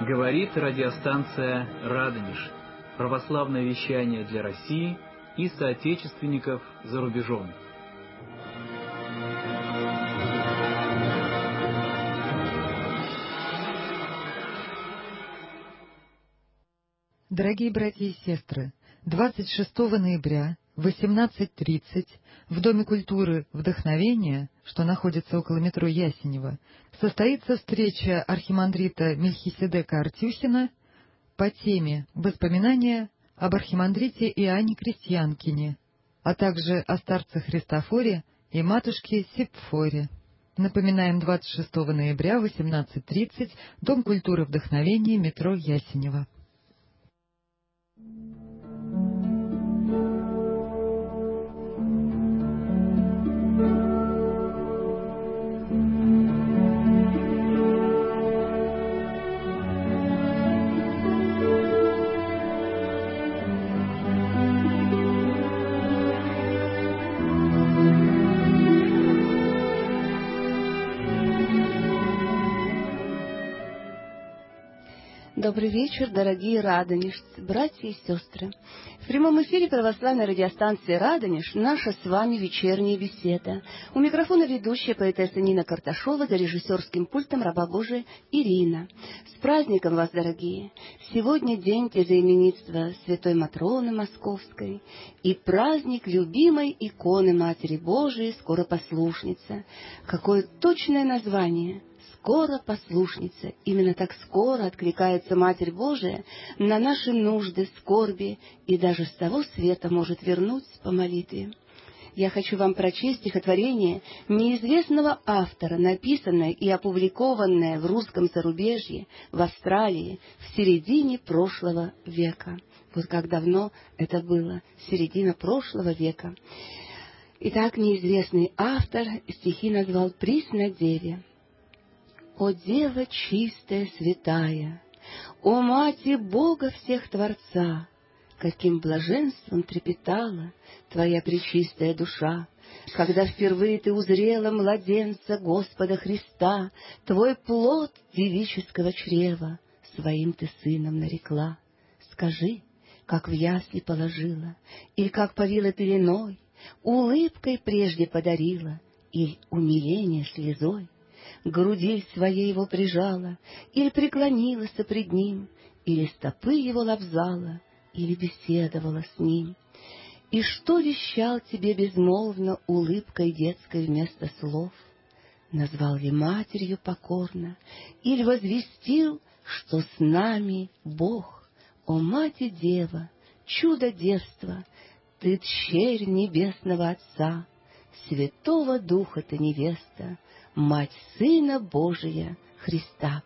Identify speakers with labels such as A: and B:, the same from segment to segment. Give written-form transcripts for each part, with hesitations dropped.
A: Говорит радиостанция «Радонеж». Православное вещание для России и соотечественников за рубежом.
B: Дорогие братья и сестры, 26 ноября в 18:30 в Доме культуры «Вдохновение», что находится около метро Ясенево, состоится встреча архимандрита Мельхиседека Артюхина по теме «Воспоминания об архимандрите Иоанне Крестьянкине», а также о старце Христофоре и матушке Сепфоре. Напоминаем, 26 ноября в 18:30 Дом культуры «Вдохновение», метро Ясенево.
C: Добрый вечер, дорогие радонежцы, братья и сестры. В прямом эфире православной радиостанции «Радонеж» наша с вами вечерняя беседа. У микрофона ведущая поэтесса Нина Карташова, за режиссерским пультом раба Божия Ирина. С праздником вас, дорогие! Сегодня день тезаименитства святой Матроны Московской и праздник любимой иконы Матери Божией Скоропослушницы. Какое точное название! Скоропослушница. Именно так скоро откликается Матерь Божия на наши нужды, скорби, и даже с того света может вернуть по молитве. Я хочу вам прочесть стихотворение неизвестного автора, написанное и опубликованное в русском зарубежье, в Австралии, в середине прошлого века. Вот как давно это было, середина прошлого века. Итак, неизвестный автор стихи назвал «Преснодеве». «О, Дева чистая, святая, о, Мати Бога всех Творца, каким блаженством трепетала твоя пречистая душа, когда впервые ты узрела младенца Господа Христа, твой плод девического чрева своим ты сыном нарекла. Скажи, как в ясли положила, или как повила пеленой, улыбкой прежде подарила, или умиление слезой? Груди своей его прижала, или преклонилась пред ним, или стопы его лобзала, или беседовала с ним. И что вещал тебе безмолвно улыбкой детской вместо слов? Назвал ли матерью покорно, или возвестил, что с нами Бог? О, Мать-Дева, чудо девства, ты дщерь небесного Отца, Святого Духа ты невеста, Мать Сына Божия Христа.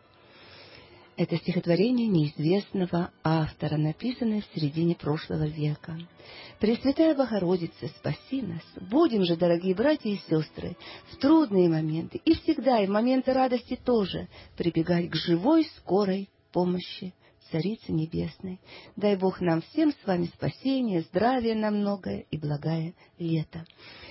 C: Это стихотворение неизвестного автора, написанное в середине прошлого века. Пресвятая Богородица, спаси нас! Будем же, дорогие братья и сестры, в трудные моменты, и всегда, и в моменты радости тоже, прибегать к живой, скорой помощи Царицы Небесной. Дай Бог нам всем с вами спасения, здравия на многое и благое лето.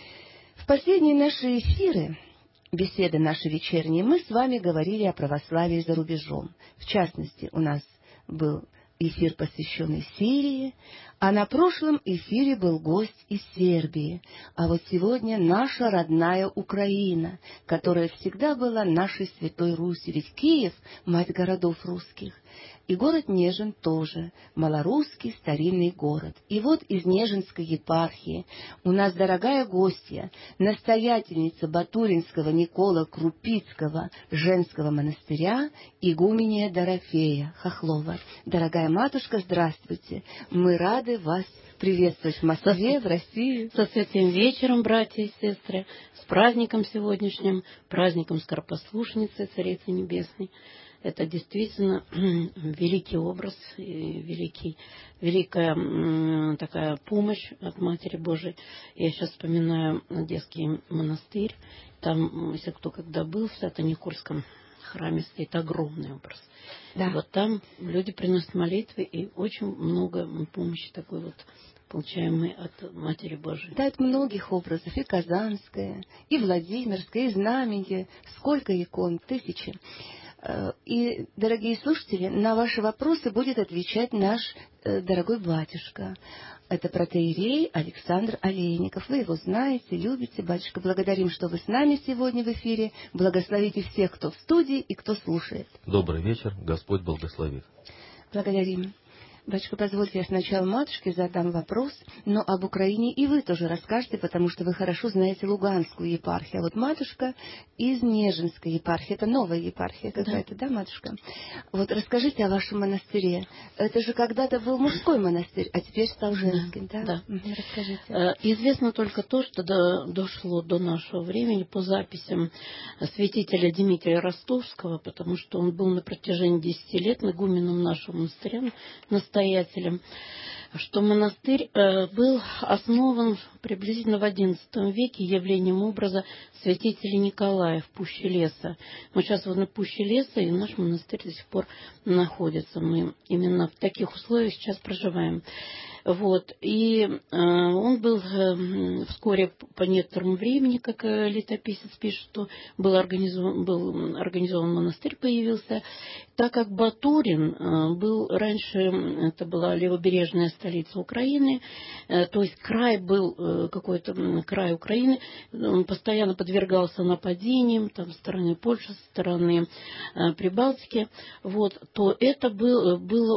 C: В последние наши эфиры, беседы наши вечерние, мы с вами говорили о православии за рубежом. В частности, у нас был эфир, посвященный Сирии, а на прошлом эфире был гость из Сербии. А вот сегодня наша родная Украина, которая всегда была нашей Святой Руси, ведь Киев — мать городов русских. И город Нежин тоже, малорусский старинный город. И вот из Нежинской епархии у нас дорогая гостья, настоятельница Батуринского Никола Крупицкого женского монастыря, игуменья Дорофея Хохлова. Дорогая матушка, здравствуйте. Мы рады вас приветствовать в Москве, в России.
D: Со святым вечером, братья и сестры, с праздником сегодняшним, праздником Скоропослушницы Царицы Небесной. Это действительно великий образ, великая такая помощь от Матери Божией. Я сейчас вспоминаю Одесский монастырь. Там, если кто когда был, в Свято-Никольском храме стоит огромный образ. Да. И вот там люди приносят молитвы, и очень много помощи такой вот получаемой от Матери Божией.
C: Да, от многих образов. И Казанская, и Владимирская, и Знаменье. Сколько икон, тысячи. И, дорогие слушатели, на ваши вопросы будет отвечать наш дорогой батюшка. Это протоиерей Александр Олейников. Вы его знаете, любите. Батюшка, благодарим, что вы с нами сегодня в эфире. Благословите всех, кто в студии и кто слушает.
E: Добрый вечер. Господь благословит.
C: Благодарим. Батюшка, позвольте, я сначала матушке задам вопрос, но об Украине и вы тоже расскажете, потому что вы хорошо знаете Луганскую епархию. А вот матушка из Нежинской епархии, это новая епархия какая-то, да, матушка? Вот расскажите о вашем монастыре. Это же когда-то был мужской монастырь, а теперь стал женским, да?
D: Да.
C: Расскажите.
D: Известно только то, что дошло до нашего времени по записям святителя Дмитрия Ростовского, потому что он был на протяжении 10 лет игуменом нашего монастыря, настоятелем, что монастырь был основан приблизительно в XI веке явлением образа святителя Николая в пуще леса. Мы сейчас вот на пуще леса, и наш монастырь до сих пор находится. Мы именно в таких условиях сейчас проживаем. Вот. И он был вскоре по некоторому времени, как летописец пишет, что был организован монастырь, появился. Так как Батурин был раньше, это была левобережная столица Украины, то есть край был какой-то край Украины, он постоянно подвергался нападениям там, со стороны Польши, со стороны Прибалтики, вот, то это было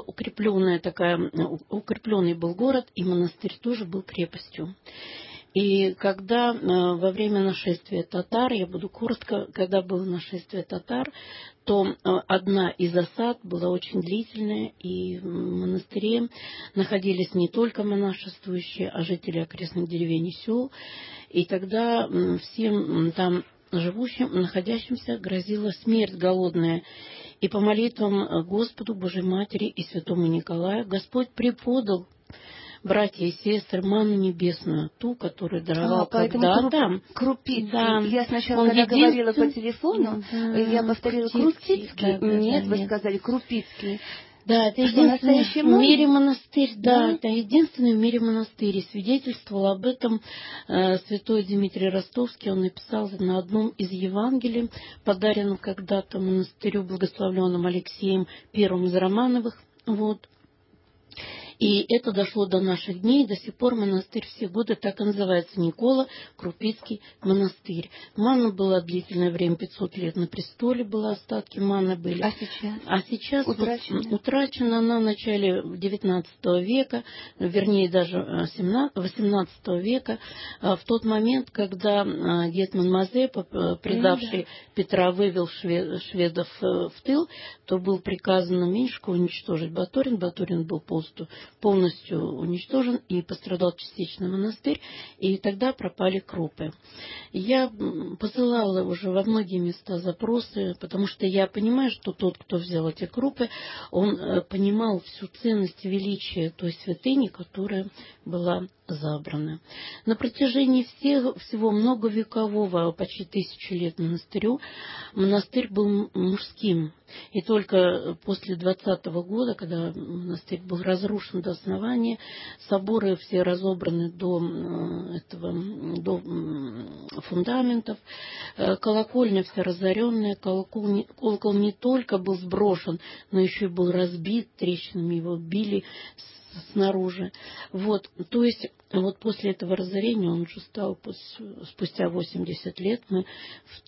D: укрепленный был город, и монастырь тоже был крепостью. И когда во время нашествия татар, я буду коротко, когда было нашествие татар, то одна из осад была очень длительная, и в монастыре находились не только монашествующие, а жители окрестных деревень и сел. И тогда всем там живущим, находящимся, грозила смерть голодная. И по молитвам Господу, Божьей Матери и Святому Николаю Господь преподал, братья и сестры, манну небесную, ту, которую даровал когда-то.
C: Крупицкий.
D: Да.
C: Я сначала, когда говорила по телефону, я повторила Крупицкий. Нет, вы сказали Крупицкий.
D: Да, это единственный в мире монастырь, да, это единственный в мире монастырь. И свидетельствовал об этом святой Дмитрий Ростовский. Он написал на одном из Евангелий, подаренном когда-то монастырю благословленным Алексеем I из Романовых. Вот. И это дошло до наших дней, до сих пор монастырь все годы так и называется — Никола Крупицкий монастырь. Манна была длительное время, 500 лет на престоле было, остатки манны были. А сейчас утрачена она в начале XIX века, вернее даже XVIII века, в тот момент, когда гетман Мазепа, предавший Петра, вывел шведов в тыл, то был приказано Меньшику уничтожить Батурин. Батурин был полностью уничтожен, и пострадал частично монастырь, и тогда пропали крупы. Я посылала уже во многие места запросы, потому что я понимаю, что тот, кто взял эти крупы, он понимал всю ценность и величие той святыни, которая была забрана. На протяжении всего многовекового, почти 1000 лет монастырю, монастырь был мужским. И только после 20-го года, когда монастырь был разрушен до основания, соборы все разобраны до фундаментов, колокольня вся разоренная, колокол не только был сброшен, но еще и был разбит, трещинами его били снаружи. Вот, то есть, вот после этого разорения, он уже стал спустя 80 лет, мы в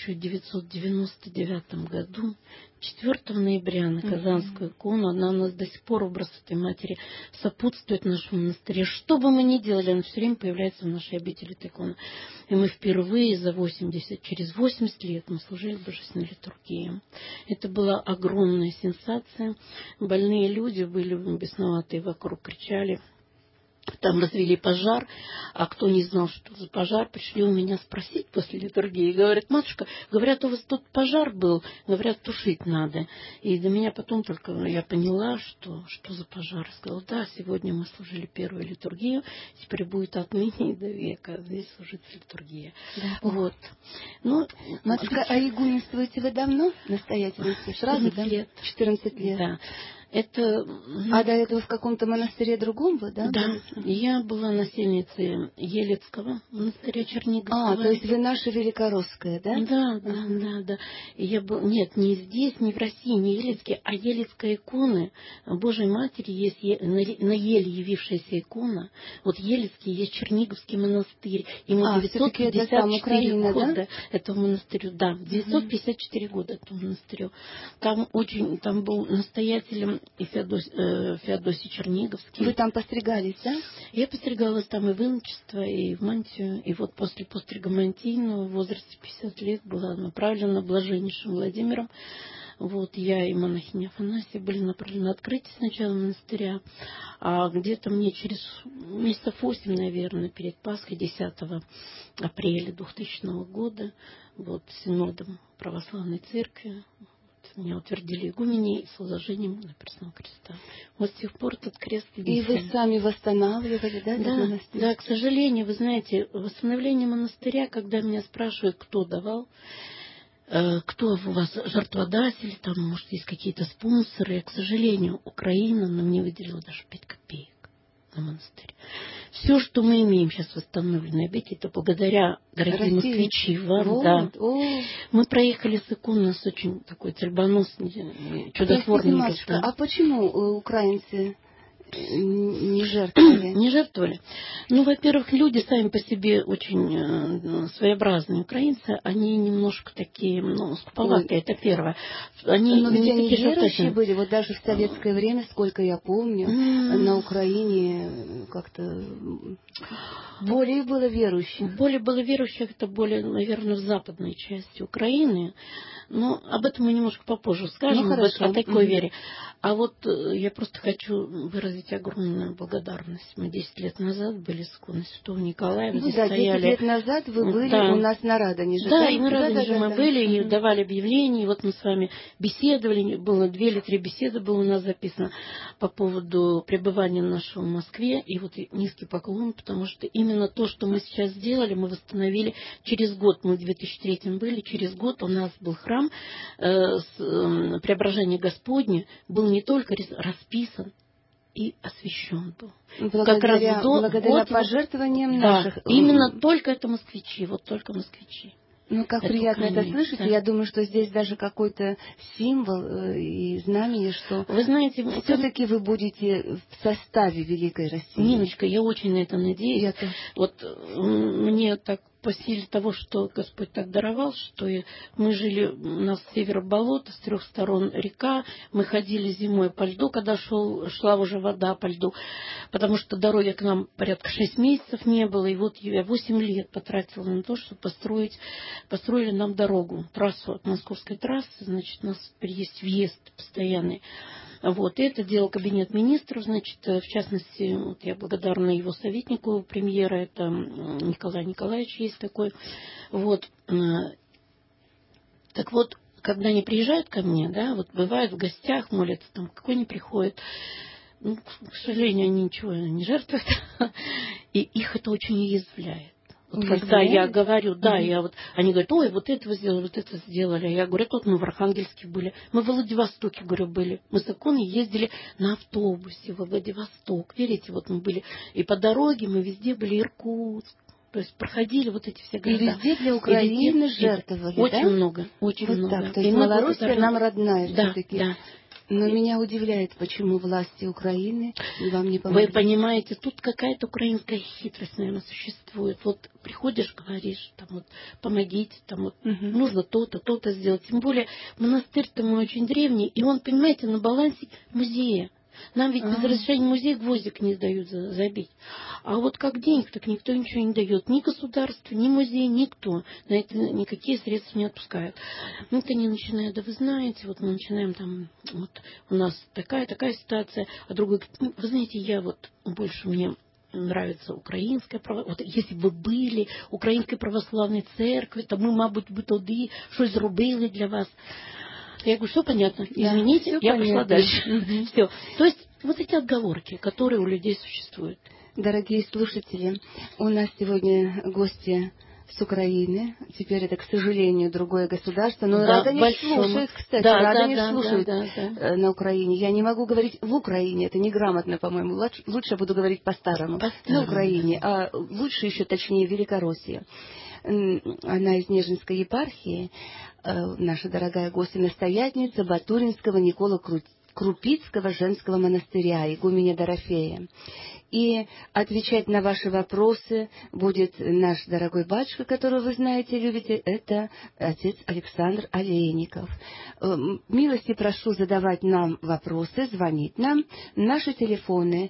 D: 1999 году, 4 ноября, на Казанскую икону, она у нас до сих пор, образ этой матери, сопутствует нашему монастыре. Что бы мы ни делали, она все время появляется в нашей обители, эта икона. И мы впервые через 80 лет мы служили божественной литургии. Это была огромная сенсация. Больные люди были бесноватые вокруг, кричали. Там развели пожар, а кто не знал, что за пожар, пришли у меня спросить после литургии. Говорят: матушка, говорят, у вас тут пожар был, говорят, тушить надо. И до меня потом только я поняла, что за пожар. Сказала: да, сегодня мы служили первую литургию, теперь будет отныне и до века здесь служится литургия. Да. Вот. Ну,
C: матушка, а игуменствуете вы давно? Настоятельствуете? Сразу,
D: 14 лет.
C: 14 лет.
D: Да. Это...
C: А до этого в каком-то монастыре другом вы, да?
D: Да, я была насельницей Елецкого монастыря Черниговского.
C: То есть вы наша великоросская, да?
D: Да. И я был... Нет, не здесь, не в России, не Елецкие, а Елецкая иконы Божьей Матери есть на Еле явившаяся икона. Вот Елецкий есть Черниговский монастырь. Ему 954 года, да? Этому монастырю. Да, 954 года этому монастырю. Там был настоятелем и Феодосий Черниговский.
C: Вы там постригались, да?
D: Я постригалась там и в иночество, и в мантию. И вот после пострига мантийного в возрасте 50 лет была направлена блаженнейшим Владимиром. Вот я и монахиня Афанасия были направлены на открытие сначала монастыря, а где-то мне через месяцев 8, наверное, перед Пасхой, 10 апреля 2000 года, вот синодом Православной Церкви, меня утвердили игуменей с возложением на перстного креста. Вот с тех пор этот крест висит.
C: И вы сами восстанавливали, да, этот монастырь?
D: Да, к сожалению, вы знаете, восстановление монастыря, когда меня спрашивают, кто давал, кто у вас жертводатель, там, может, есть какие-то спонсоры, к сожалению, Украина нам не выделила даже 5 копеек на монастырь. Все, что мы имеем сейчас в восстановленной обители, это благодаря, дорогие москвичи, вам, да. Мы проехали с икон, у нас очень такой цельбоносный, чудотворный
C: матушка, да. А почему украинцы не жертвовали?
D: Не жертвовали. Ну, во-первых, люди сами по себе очень своеобразные. Украинцы, они немножко такие, скуповатые, это первое.
C: Но ведь они верующие были, вот даже в советское время, сколько я помню, на Украине как-то более было верующих.
D: Более было верующих, это более, наверное, в западной части Украины. Но об этом мы немножко попозже скажем, о такой вере. А вот я просто хочу выразить огромную благодарность. Мы 10 лет назад были с иконой Святого Николая.
C: Да, 10 лет назад вы были у нас на Радонеже.
D: Да, и на Радонеже мы были, и давали объявления, и вот мы с вами беседовали, было 2 или 3 беседы было у нас записано по поводу пребывания нашего в Москве, и вот низкий поклон, потому что именно то, что мы сейчас сделали, мы восстановили через год. Мы в 2003 были, через год у нас был храм Преображения Господня, был не только расписан, и освящен был.
C: Благодаря пожертвованиям наших.
D: Именно только это москвичи, вот только москвичи.
C: Как приятно это слышать. Да. Я думаю, что здесь даже какой-то символ и знамение, что
D: вы знаете,
C: все-таки вы будете в составе Великой России.
D: Ниночка, я очень на это надеюсь. Вот мне так по силе того, что Господь так даровал, что мы жили, у нас с севера болото, с 3 сторон река, мы ходили зимой по льду, когда шла уже вода по льду, потому что дороги к нам порядка 6 месяцев не было, и вот я 8 лет потратила на то, чтобы построили нам дорогу, трассу от московской трассы, значит, у нас есть въезд постоянный. Вот, и это делал кабинет министров, значит, в частности, вот я благодарна его советнику премьера, это Николай Николаевич есть такой. Вот. Так вот, когда они приезжают ко мне, да, вот бывают в гостях, молятся, там, какой не приходит, к сожалению, они ничего не жертвуют, и их это очень уязвляет. Вот когда я говорю, они говорят, ой, вот это сделали, вот это сделали. Я говорю, тут мы в Архангельске были, мы в Владивостоке, говорю, были. Мы с иконой ездили на автобусе во Владивосток. Верите, вот мы были и по дороге, мы везде были, Иркутск. То есть проходили вот эти все города.
C: И везде для Украины жертвовали,
D: очень много, очень
C: вот
D: много.
C: Так, то есть Малороссия нам родная все-таки.
D: Да.
C: Но меня удивляет, почему власти Украины вам не помогли.
D: Вы понимаете, тут какая-то украинская хитрость, наверное, существует. Вот приходишь, говоришь, там вот, помогите, там вот, нужно то-то, то-то сделать. Тем более монастырь-то мой очень древний, и он, понимаете, на балансе музея. Нам ведь без разрешения музея гвоздик не дают забить. А вот как денег, так никто ничего не дает. Ни государство, ни музей, никто. На это никакие средства не отпускают. Вот они начинают, да вы знаете, вот мы начинаем там, вот у нас такая ситуация, а другой говорит, вы знаете, я вот больше мне нравится українська вот если б ви були Української православної церкви, то ми, мабуть, би тоді щось зробили для вас. Я говорю, все понятно, извините, я пошла дальше. Все. То есть вот эти отговорки, которые у людей существуют.
C: Дорогие слушатели, у нас сегодня гости с Украины. Теперь это, к сожалению, другое государство. Но
D: да,
C: Радонеж слушает, кстати.
D: Да,
C: Радонеж
D: да,
C: слушает
D: да.
C: на Украине. Я не могу говорить в Украине, это неграмотно, по-моему. Лучше я буду говорить по-старому. На Украине, а лучше еще точнее Великороссия. Она из Нежинской епархии, наша дорогая гостья, настоятельница Батуринского Никола Крупицкого женского монастыря, игуменя Дорофея. И отвечать на ваши вопросы будет наш дорогой батюшка, которого вы знаете, любите, это отец Александр Олейников. Милости прошу задавать нам вопросы, звонить нам. Наши телефоны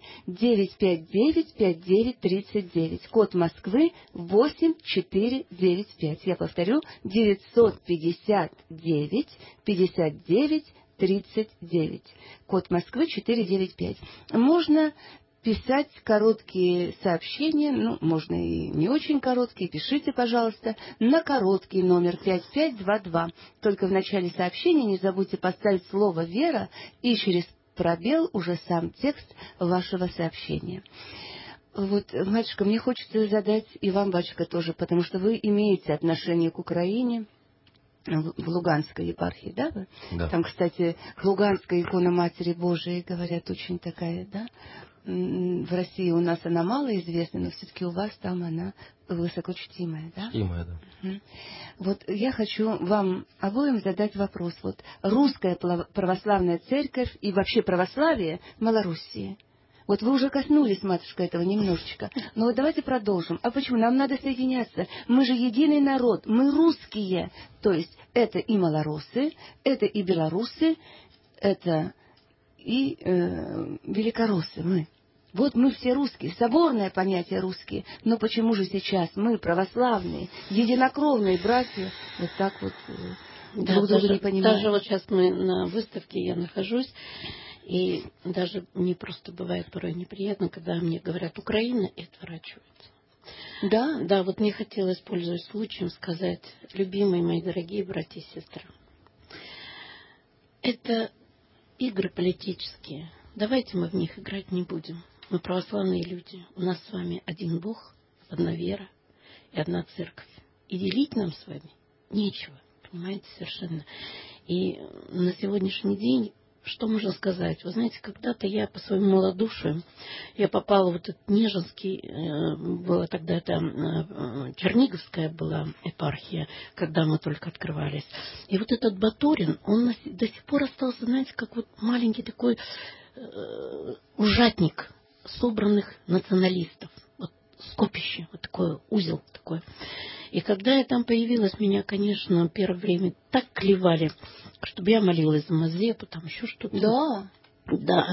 C: 959-5939, код Москвы 8495. Я повторю, 959-5939, код Москвы 495. Можно писать короткие сообщения, можно и не очень короткие, пишите, пожалуйста, на короткий номер 5522. Только в начале сообщения не забудьте поставить слово «Вера» и через пробел уже сам текст вашего сообщения. Вот, батюшка, мне хочется задать, и вам, батюшка, тоже, потому что вы имеете отношение к Украине, в Луганской епархии, да?
E: Да.
C: Там, кстати, Луганская икона Матери Божией, говорят, очень такая, да? В России у нас она мало известна, но все-таки у вас там она высокочтимая, да?
E: Чтимая, да.
C: Вот я хочу вам обоим задать вопрос. Вот русская православная церковь и вообще православие в Малоруссии. Вот вы уже коснулись, матушка, этого немножечко. Но вот давайте продолжим. А почему? Нам надо соединяться. Мы же единый народ. Мы русские. То есть это и малорусы, это и белорусы, это и великороссы. Мы. Вот мы все русские. Соборное понятие русские. Но почему же сейчас мы, православные, единокровные братья, вот так вот друг друга не понимаем?
D: Даже вот сейчас мы на выставке, я нахожусь, и даже мне просто бывает порой неприятно, когда мне говорят «Украина» и отворачиваются.
C: Да?
D: Да, вот мне хотелось, пользуясь случаем, сказать, любимые мои дорогие братья и сестры, это игры политические. Давайте мы в них играть не будем. Мы православные люди. У нас с вами один Бог, одна вера и одна церковь. И делить нам с вами нечего. Понимаете, совершенно. И на сегодняшний день, что можно сказать? Вы знаете, когда-то я по своему малодушию, я попала в этот Нежинский, была тогда это Черниговская была епархия, когда мы только открывались. И вот этот Батурин, он до сих пор остался, знаете, как вот маленький такой ужатник собранных националистов. Вот скопище, вот такой узел такой. И когда я там появилась, меня, конечно, первое время так клевали, чтобы я молилась за Мазепу, там еще что-то.
C: Да.
D: Да,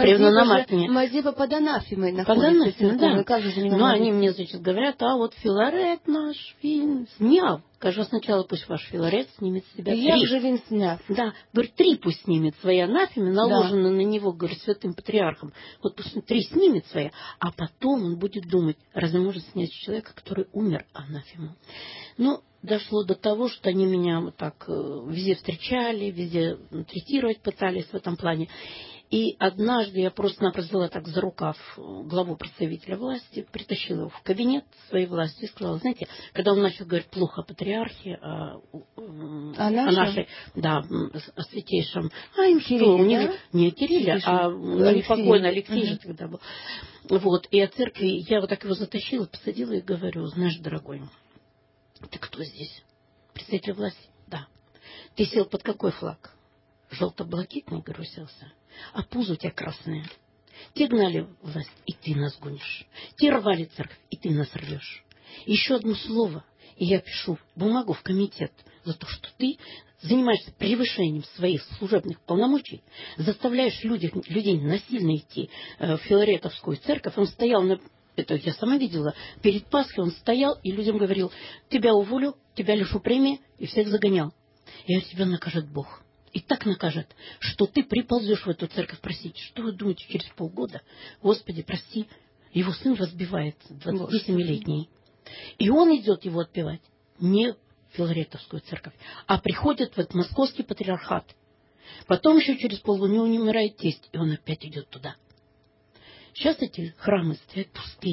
D: Мазепа
C: под анафемой находится.
D: Под анафемой, да.
C: Как же
D: но они мне, значит, говорят, а вот Филарет наш, він снял. Скажу, сначала пусть ваш Филарет снимет с себя 3.
C: Як же він сняв?
D: Да, говорит, 3 пусть снимет свои анафемы, наложенные на него, говорит, святым патриархом. Вот пусть 3 снимет свои, а потом он будет думать, разве может снять человека, который умер анафему. Ну, дошло до того, что они меня вот так везде встречали, везде третировать пытались в этом плане. И однажды я просто-напросто взяла так за рукав главу представителя власти, притащила его в кабинет своей власти и сказала, знаете, когда он начал говорить плохо о патриархе, о нашей, да, о святейшем, им Кирилле, что, у них не Кирилле, а покойный Алексей же тогда был. Вот, и о церкви я вот так его затащила, посадила и говорю, знаешь, дорогой, ты кто здесь? Представитель власти? Да. Ты сел под какой флаг? Желто-блакитный, говорю, селся. А пузо у тебя красное. Те гнали власть, и ты нас гонишь. Те рвали церковь, и ты нас рвешь. Еще одно слово, и я пишу бумагу в комитет за то, что ты занимаешься превышением своих служебных полномочий, заставляешь людей насильно идти в Филаретовскую церковь. Он стоял это я сама видела, перед Пасхой он стоял и людям говорил, тебя уволю, тебя лишу премии, и всех загонял. И тебя накажет Бог. И так накажет, что ты приползешь в эту церковь просить. Что вы думаете, через полгода, Господи, прости, его сын разбивается, 27-летний. И он идет его отпевать не в Филаретовскую церковь, а приходит в этот московский патриархат. Потом еще через полгода у него не умирает тесть, и он опять идет туда. Сейчас эти храмы стоят пустые.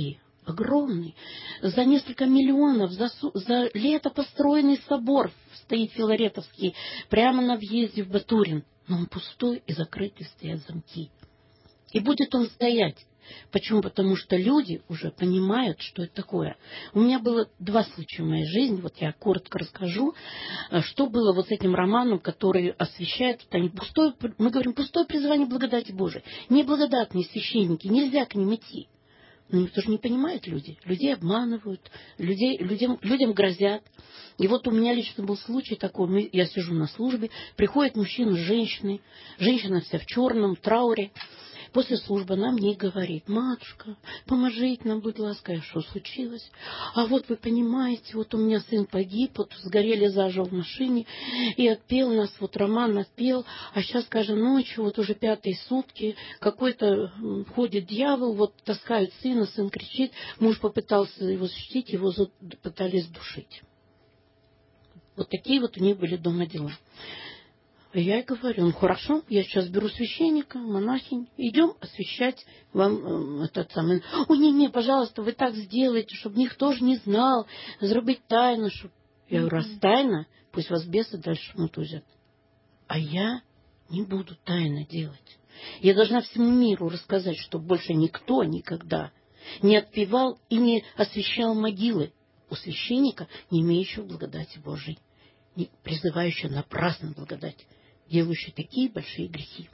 D: огромный. За несколько миллионов, за лето построенный собор стоит Филаретовский, прямо на въезде в Батурин. Но он пустой и закрытый, стоят замки. И будет он стоять. Почему? Потому что люди уже понимают, что это такое. У меня было 2 случая в моей жизни, вот я коротко расскажу, что было вот с этим романом, который освещает, мы говорим, пустое призвание благодати Божией. Неблагодатные священники, нельзя к ним идти. Но никто же не понимает люди. Людей обманывают, людям грозят. И вот у меня лично был случай такой, я сижу на службе, приходит мужчина с женщиной, женщина вся в черном, трауре. После службы она мне говорит: матушка, поможите нам, будь ласка, что случилось? А вот вы понимаете, вот у меня сын погиб, вот сгорели заживо в машине, и отпел нас, вот Роман отпел, а сейчас, скажем, ночью, вот уже 5-е сутки, какой-то ходит дьявол, вот таскают сына, сын кричит, муж попытался его защитить, его пытались душить. Вот такие вот у них были дома дела. Я и говорю: ну хорошо, я сейчас беру священника, монахинь, идем освящать вам этот самый. О, не, пожалуйста, вы так сделаете, чтобы никто же не знал, сделать тайну. Я говорю: раз тайна, пусть вас бесы дальше мутузят. А я не буду тайно делать. Я должна всему миру рассказать, что больше никто никогда не отпевал и не освящал могилы у священника, не имеющего благодати Божией, не призывающего напрасно благодать, делающие такие большие грехи.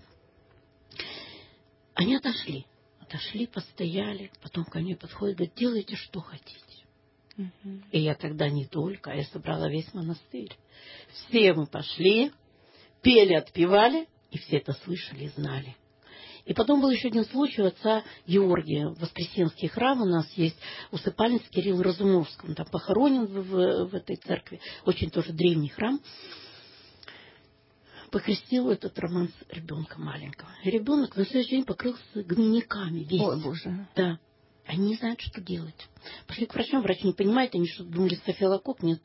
D: Они отошли, постояли, потом ко мне подходят, говорят: делайте, что хотите. И я тогда не только, я собрала весь монастырь. Все мы пошли, пели, отпевали, и все это слышали и знали. И потом был еще один случай у отца Георгия. Воскресенский храм у нас есть, усыпальница Кирилла Разумовского. Он там похоронен в этой церкви. Очень тоже древний храм. Покрестил этот Роман с ребенка маленького. И ребенок на следующий день покрылся гнойниками весь.
C: Ой, Боже.
D: Да. Они не знают, что делать. Пошли к врачам, врач не понимает, они что, думали, стафилококк? Нет.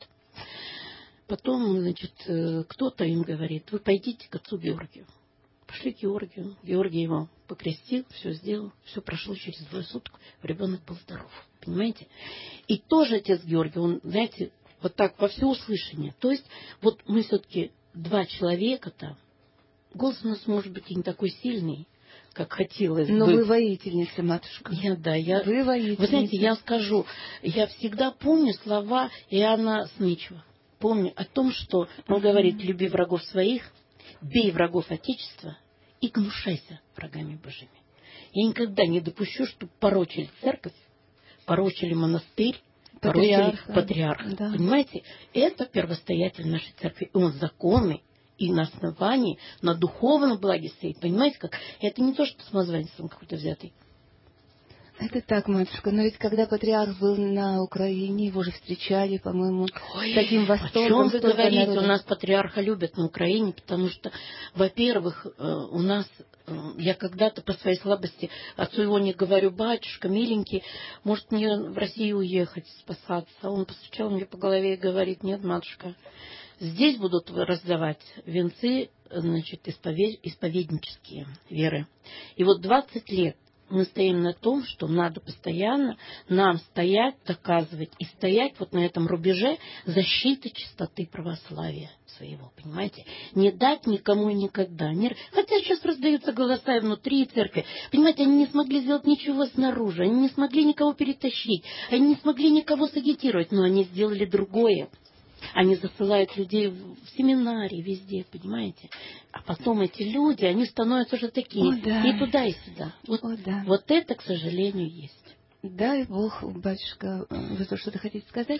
D: Потом, значит, кто-то им говорит: вы пойдите к отцу Георгию. Пошли к Георгию. Георгий его покрестил, все сделал, все прошло через 2 суток. Ребенок был здоров. Понимаете? И тоже отец Георгий, он, знаете, вот так во всеуслышание. То есть, вот мы все-таки 2 человека там. Голос у нас может быть и не такой сильный, как хотелось бы.
C: Но вы воительница, матушка.
D: Вы воительница. Вы знаете, я скажу, я всегда помню слова Иоанна Снычева. Помню о том, что он говорит: люби врагов своих, бей врагов Отечества и гнушайся врагами Божьими. Я никогда не допущу, чтобы порочили церковь, порочили монастырь, порочили патриарха. Да. Понимаете, это первостоятель нашей церкви. И он законный, и на основании, на духовном благе стоит. Понимаете, как? Это не то, что самозванцем какой-то взятый.
C: Это так, матушка, но ведь когда патриарх был на Украине, его же встречали, по-моему, с таким восторгом.
D: О чем вы говорите? Народу. У нас патриарха любят на Украине, потому что, во-первых, у нас, я когда-то по своей слабости отцу Ионе говорю: батюшка, миленький, может мне в Россию уехать, спасаться? Он постучал мне по голове и говорит: нет, матушка, здесь будут раздавать венцы, значит, исповеднические веры. И вот 20 лет мы стоим на том, что надо постоянно нам стоять, доказывать и стоять вот на этом рубеже защиты чистоты православия своего, понимаете? Не дать никому и никогда. Хотя сейчас раздаются голоса и внутри церкви. Понимаете, они не смогли сделать ничего снаружи, они не смогли никого перетащить, они не смогли никого сагитировать, но они сделали другое. Они засылают людей в семинарии, везде, понимаете? А потом эти люди, они становятся уже такие, и туда, и сюда. Вот это, к сожалению, есть.
C: Дай Бог, батюшка, вы то что-то хотите сказать?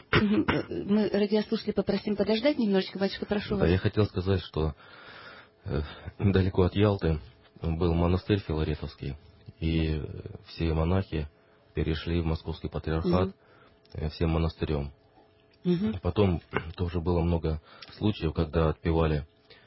C: Мы радиослушатели попросим подождать немножечко, батюшка, прошу вас.
E: Я хотел сказать, что недалеко от Ялты был монастырь Филаретовский, и все монахи перешли в Московский патриархат всем монастырем. Потом тоже было много случаев, когда отпевали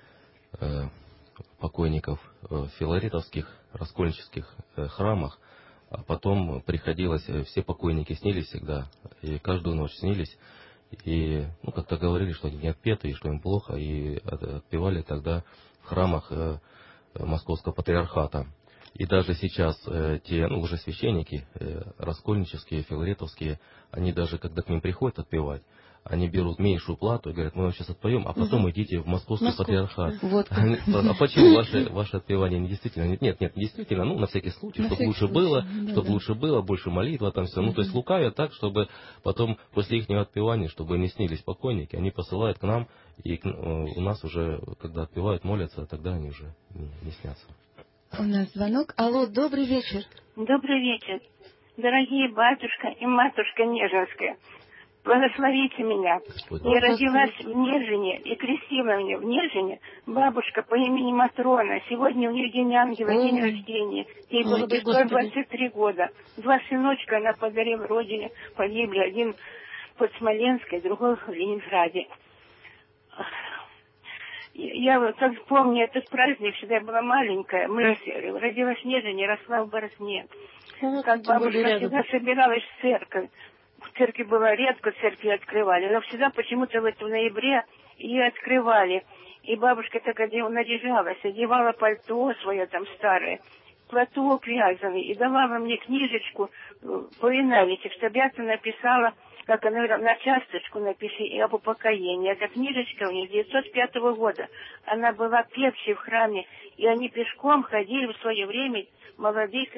E: покойников в филаретовских раскольнических храмах, а потом приходилось, все покойники снились всегда, и каждую ночь снились, и как-то говорили, что они не отпеты, и что им плохо, и отпевали тогда в храмах Московского патриархата. И даже сейчас те, уже священники, раскольнические, филаретовские, они даже, когда к ним приходят отпевать, они берут меньшую плату и говорят, мы вам сейчас отпоем, а потом идите в Московский патриархат.
C: Вот.
E: А почему ваше отпевание не действительно? Нет, действительно, на всякий случай, чтобы лучше было, чтобы лучше было, больше молитва, там все. То есть лукавят так, чтобы потом после их отпевания, чтобы не снились покойники, они посылают к нам, и у нас уже, когда отпевают, молятся, тогда они уже не снятся.
C: У нас звонок. Алло, добрый вечер.
F: Добрый вечер. Дорогие батюшка и матушка Нежинская, благословите меня. Я родилась в Нежине и крестила меня в Нежине бабушка по имени Матрона. Сегодня у нее день ангела, день рождения. Ей было бы 123 года. 2 сыночка она подарила родине, погибли. Один под Смоленской, другой в Ленинграде. Я вот как помню этот праздник, когда я была маленькая, мы родилась в Нежине, росла в Борозне. Как бабушка всегда собиралась в церковь. В церкви было редко, церкви открывали, но всегда почему-то в этом ноябре ее открывали. И бабушка так наряжалась, одевала пальто свое там старое, платок вязаный, и давала мне книжечку по Инавите, чтобы я написала, как она говорила, на часточку напиши и об упокоении. Эта книжечка у нее 905 года. Она была певчей в храме, и они пешком ходили в свое время, молодежь,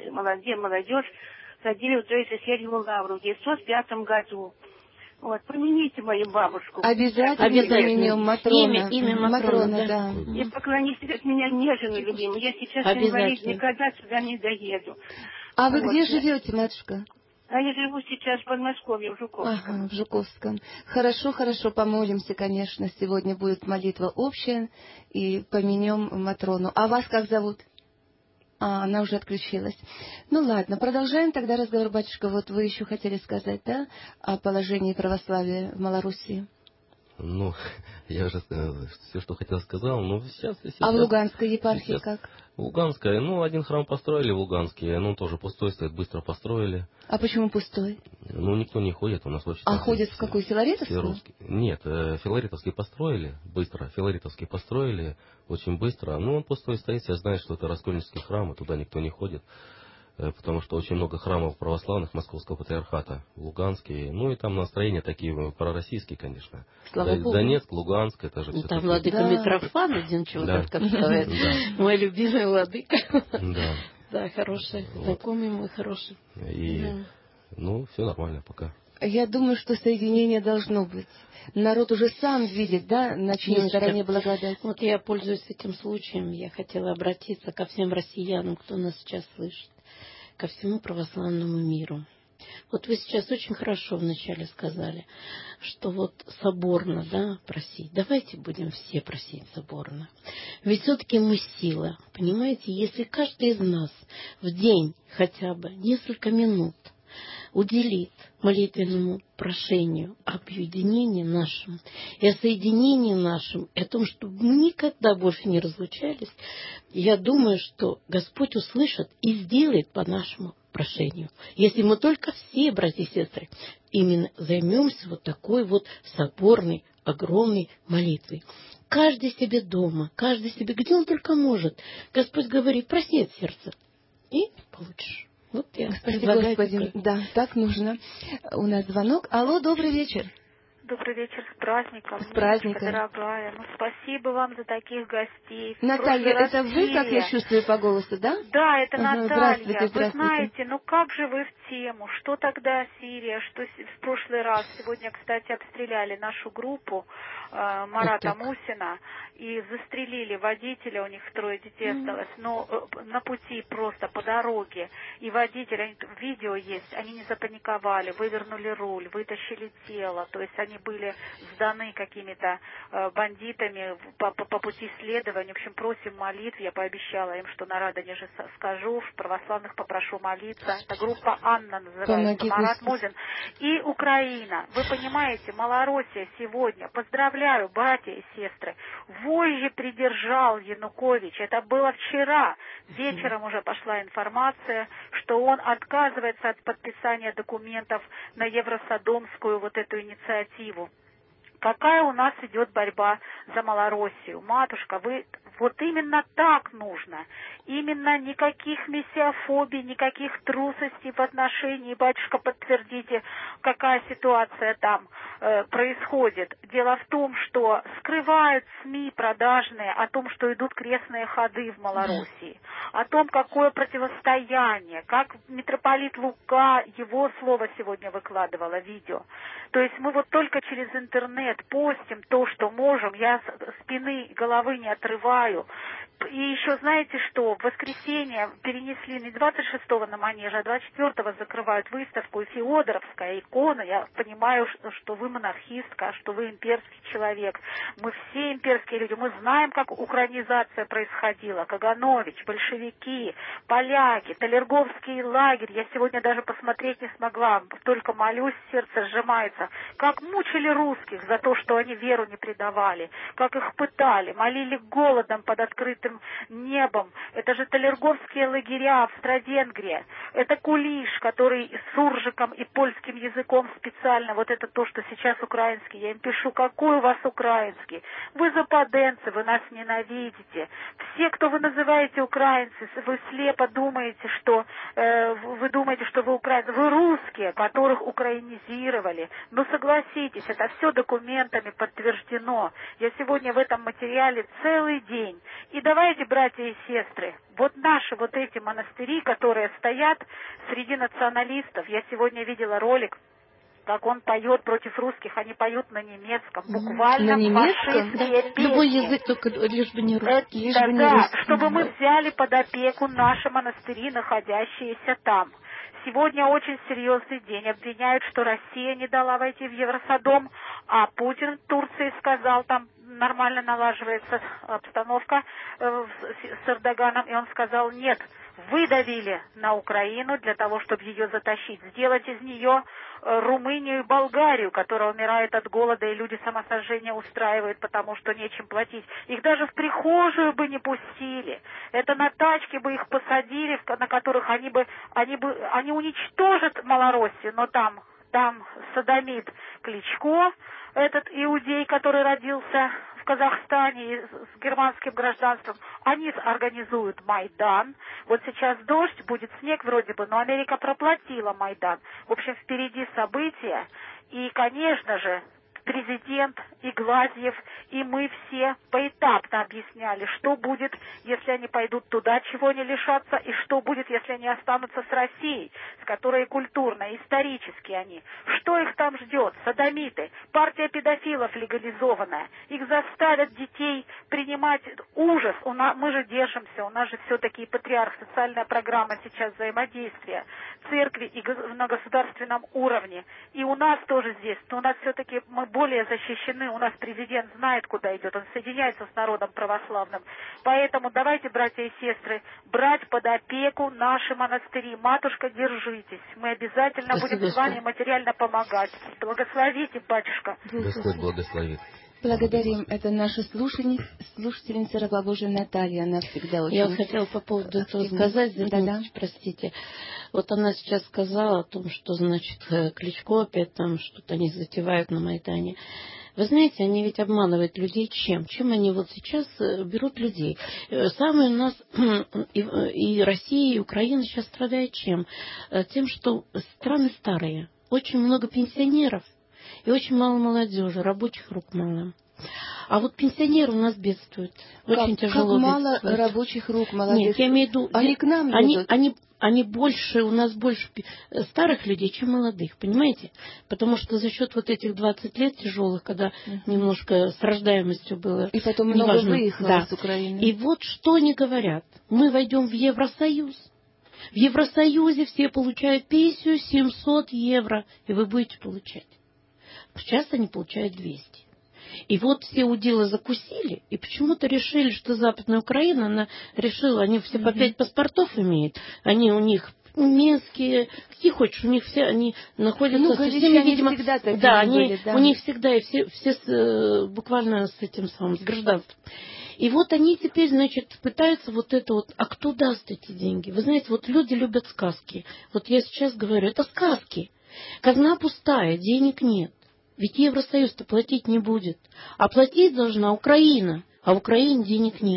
F: ходили в Троице-Сергиеву лавру в 905 году. Вот, помяните мою бабушку.
C: Обязательно поменем Матрона.
D: Имя Матрона, да.
F: И поклонитесь от меня Нежину, любимую. Я сейчас инвалид, никогда сюда не доеду.
C: А вы где живете, матушка?
F: А я живу сейчас в Подмосковье, в Жуковском.
C: Ага, в Жуковском. Хорошо, помолимся, конечно. Сегодня будет молитва общая, и поменем Матрону. А вас как зовут? Она уже отключилась. Ну ладно, продолжаем тогда разговор, батюшка. Вот вы еще хотели сказать, да, о положении православия в Малоруссии?
E: Я уже все, что хотел, сказал. Сейчас.
C: А в Луганской епархии сейчас, как?
E: Луганская, один храм построили в Луганске, тоже пустой стоит, быстро построили.
C: А почему пустой?
E: Никто не ходит, у нас вообще.
C: А ходят в какую, Филаретовскую?
E: Нет, Филаретовский построили быстро, очень быстро. Он пустой стоит, я знаю, что это раскольнический храм, и туда никто не ходит. Потому что очень много храмов православных Московского патриархата в Луганске. И там настроения такие пророссийские, конечно.
C: Слава Богу.
E: Донецк, Луганск, это же все.
D: Там владыка Митрофан один человек стоит. Мой любимый владыка. Да, хороший. Знакомый мой хороший.
E: И, все нормально пока.
C: Я думаю, что соединение должно быть. Народ уже сам видит, да, на чьей стороне благодать.
D: Вот я, пользуясь этим случаем, я хотела обратиться ко всем россиянам, кто нас сейчас слышит, ко всему православному миру. Вот вы сейчас очень хорошо вначале сказали, что вот соборно, да, просить. Давайте будем все просить соборно. Ведь все-таки мы сила. Понимаете, если каждый из нас в день хотя бы несколько минут уделит молитвенному прошению об объединении нашем и о соединении нашем, и о том, чтобы мы никогда больше не разлучались, я думаю, что Господь услышит и сделает по нашему прошению. Если мы только все, братья и сестры, именно займемся вот такой вот соборной, огромной молитвой. Каждый себе дома, каждый себе, где он только может. Господь говорит, проси от сердца, и получишь. Вот я предлагаю.
C: Господи, да, так нужно. У нас звонок. Алло, добрый вечер.
G: Добрый вечер, с праздником.
C: С праздником.
G: Дорогая, спасибо вам за таких гостей.
C: Наталья, это вы, как я чувствую по голосу, да?
G: Да, это Наталья.
C: Здравствуйте.
G: Вы знаете, как же вы в тему? Что тогда Сирия, что в прошлый раз? Сегодня, кстати, обстреляли нашу группу Марата Мусина и застрелили водителя, у них 3 детей осталось, но на пути просто по дороге. И водитель, видео есть, они не запаниковали, вывернули руль, вытащили тело, то есть они были сданы какими-то бандитами по пути следования. В общем, просим молитв. Я пообещала им, что на Радоне же скажу, в православных попрошу молиться. Это группа Анна называется, Марат Музин. И Украина. Вы понимаете, Малороссия сегодня, поздравляю, братья и сестры, вожжи придержал Янукович. Это было вчера. Вечером уже пошла информация, что он отказывается от подписания документов на Евросодомскую вот эту инициативу. Какая у нас идет борьба за Малороссию? Матушка, вы Вот именно так нужно. Именно никаких мессиофобий, никаких трусостей в отношении, батюшка, подтвердите, какая ситуация там происходит. Дело в том, что скрывают СМИ продажные о том, что идут крестные ходы в Малороссии, о том, какое противостояние, как митрополит Лука его слово сегодня выкладывала, видео. То есть мы вот только через интернет постим то, что можем, я спины, головы не отрываю. И еще знаете что, в воскресенье перенесли не 26-го на Манеже, а 24-го закрывают выставку «Феодоровская икона». Я понимаю, что вы монархистка, что вы имперский человек. Мы все имперские люди, мы знаем, как украинизация происходила. Каганович, большевики, поляки, Талерговский лагерь. Я сегодня даже посмотреть не смогла, только молюсь, сердце сжимается. Как мучили русских за то, что они веру не предавали, как их пытали, молили голодом под открытым небом. Это же Талерговские лагеря в Австро-Венгрии. Это кулиш, который с суржиком и польским языком специально. Вот это то, что сейчас украинский. Я им пишу, какой у вас украинский. Вы западенцы, вы нас ненавидите. Все, кто вы называете украинцы, вы слепо думаете, что вы думаете, что вы украинцы. Вы русские, которых украинизировали. Но согласитесь, это все документами подтверждено. Я сегодня в этом материале целый день. И давайте, братья и сестры, вот наши вот эти монастыри, которые стоят среди националистов. Я сегодня видела ролик, как он поет против русских, они поют на немецком, буквально
D: на немецком,
G: да.
D: Любой язык, только лишь бы не русский.
G: Чтобы мы взяли под опеку наши монастыри, находящиеся там. Сегодня очень серьезный день. Обвиняют, что Россия не дала войти в Евросодом, а Путин в Турции сказал, там нормально налаживается обстановка с Эрдоганом, и он сказал, нет, вы давили на Украину для того, чтобы ее затащить, сделать из нее Румынию и Болгарию, которая умирает от голода, и люди самосожжение устраивают, потому что нечем платить. Их даже в прихожую бы не пустили. Это на тачки бы их посадили, на которых они уничтожат Малороссию, но там содомит Кличко, этот иудей, который родился в Казахстане с германским гражданством, они организуют Майдан. Вот сейчас дождь, будет снег вроде бы, но Америка проплатила Майдан. В общем, впереди события. И, конечно же, президент и Глазьев, и мы все поэтапно объясняли, что будет, если они пойдут туда, чего они лишатся, и что будет, если они останутся с Россией, с которой культурно, исторически они. Что их там ждет? Содомиты, партия педофилов легализованная. Их заставят детей принимать ужас. Мы же держимся, у нас же все-таки патриарх, социальная программа сейчас взаимодействия церкви и на государственном уровне. И у нас тоже здесь, но у нас все-таки мы более защищены, у нас президент знает, куда идет, он соединяется с народом православным. Поэтому давайте, братья и сестры, брать под опеку наши монастыри. Матушка, держитесь. Мы обязательно будем с вами материально помогать. Благословите, батюшка.
E: Господь благословит.
C: Благодарим. Это наша слушательница раба Божия Наталья. Она всегда очень...
D: Я хотела по поводу этого сказать, простите. Вот она сейчас сказала о том, что, значит, Кличко опять там что-то они затевают на Майдане. Вы знаете, они ведь обманывают людей чем? Чем они вот сейчас берут людей? Самое у нас и Россия, и Украина сейчас страдает чем? Тем, что страны старые, очень много пенсионеров и очень мало молодежи, рабочих рук мало. А вот пенсионеры у нас бедствуют. Очень тяжело
C: как мало
D: бедствуют.
C: рабочих рук молодых.
D: Нет, я имею в виду...
C: Они к нам едут.
D: Они больше, у нас больше старых людей, чем молодых, понимаете? Потому что за счет вот этих 20 лет тяжелых, когда немножко с рождаемостью было...
C: И потом много выехало с Украины.
D: И вот что они говорят. Мы войдем в Евросоюз. В Евросоюзе все получают пенсию 700 евро, и вы будете получать. Сейчас они получают 200. И вот все удилы закусили, и почему-то решили, что Западная Украина, она решила, они все по 5 паспортов имеют, они у них минские, какие хочешь, у них все, они находятся совсем, видимо, да, они, были, да, у них всегда, и все буквально с этим самым, с гражданством. И вот они теперь, значит, пытаются вот это вот, а кто даст эти деньги? Вы знаете, вот люди любят сказки. Вот я сейчас говорю, это сказки. Казна пустая, денег нет. Ведь Евросоюз-то платить не будет. А платить должна Украина, а в Украине денег нет.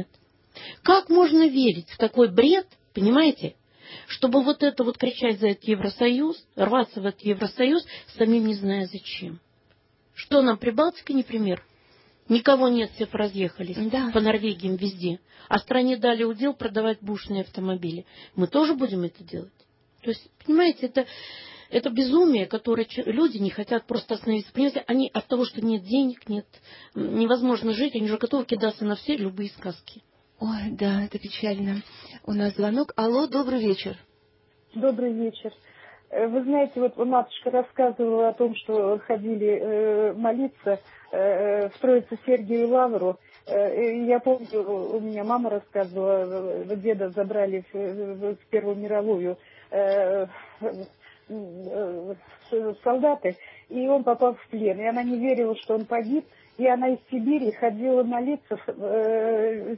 D: Как можно верить в такой бред, понимаете, чтобы вот это вот кричать за этот Евросоюз, рваться в этот Евросоюз, самим не зная зачем? Что нам, Прибалтика не пример? Никого нет, все разъехались по Норвегиям везде. А стране дали удел продавать бушные автомобили. Мы тоже будем это делать? То есть, понимаете, это безумие, которое люди не хотят просто остановиться. Понимаете, они от того, что нет денег, невозможно жить, они же готовы кидаться на все любые сказки.
C: Ой, да, это печально. У нас звонок. Алло, добрый вечер.
H: Добрый вечер. Вы знаете, вот матушка рассказывала о том, что ходили молиться в Троицу Сергию Лавру. Я помню, у меня мама рассказывала, деда забрали в Первую мировую солдаты, и он попал в плен. И она не верила, что он погиб, и она из Сибири ходила молиться в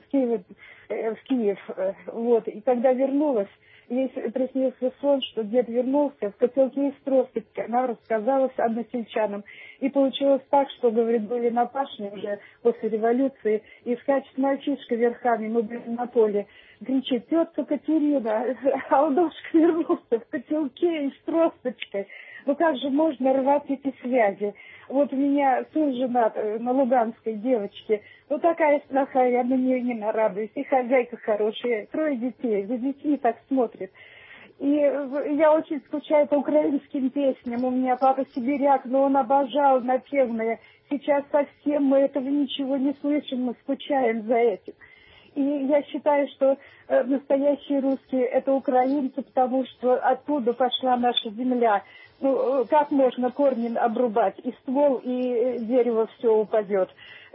H: Киев. Вот. И когда вернулась, ей приснился сон, что дед вернулся в котелке из тросточки. Она рассказала односельчанам. И получилось так, что, говорит, были на пашне уже после революции, и скачет мальчишка верхами, мы были на поле. Кричит: тетка Катерина, Алдошка вернулся в котелке и с тросточкой. Ну как же можно рвать эти связи? Вот у меня сын женат на луганской девочке. Ну такая сноха, я на нее не нарадуюсь. И хозяйка хорошая, 3 детей, за детьми так смотрит. И я очень скучаю по украинским песням. У меня папа сибиряк, но он обожал напевные. Сейчас совсем мы этого ничего не слышим, мы скучаем за этим. И я считаю, что настоящие русские — это украинцы, потому что оттуда пошла наша земля. Ну, как можно корни обрубать? И ствол, и дерево все упадет.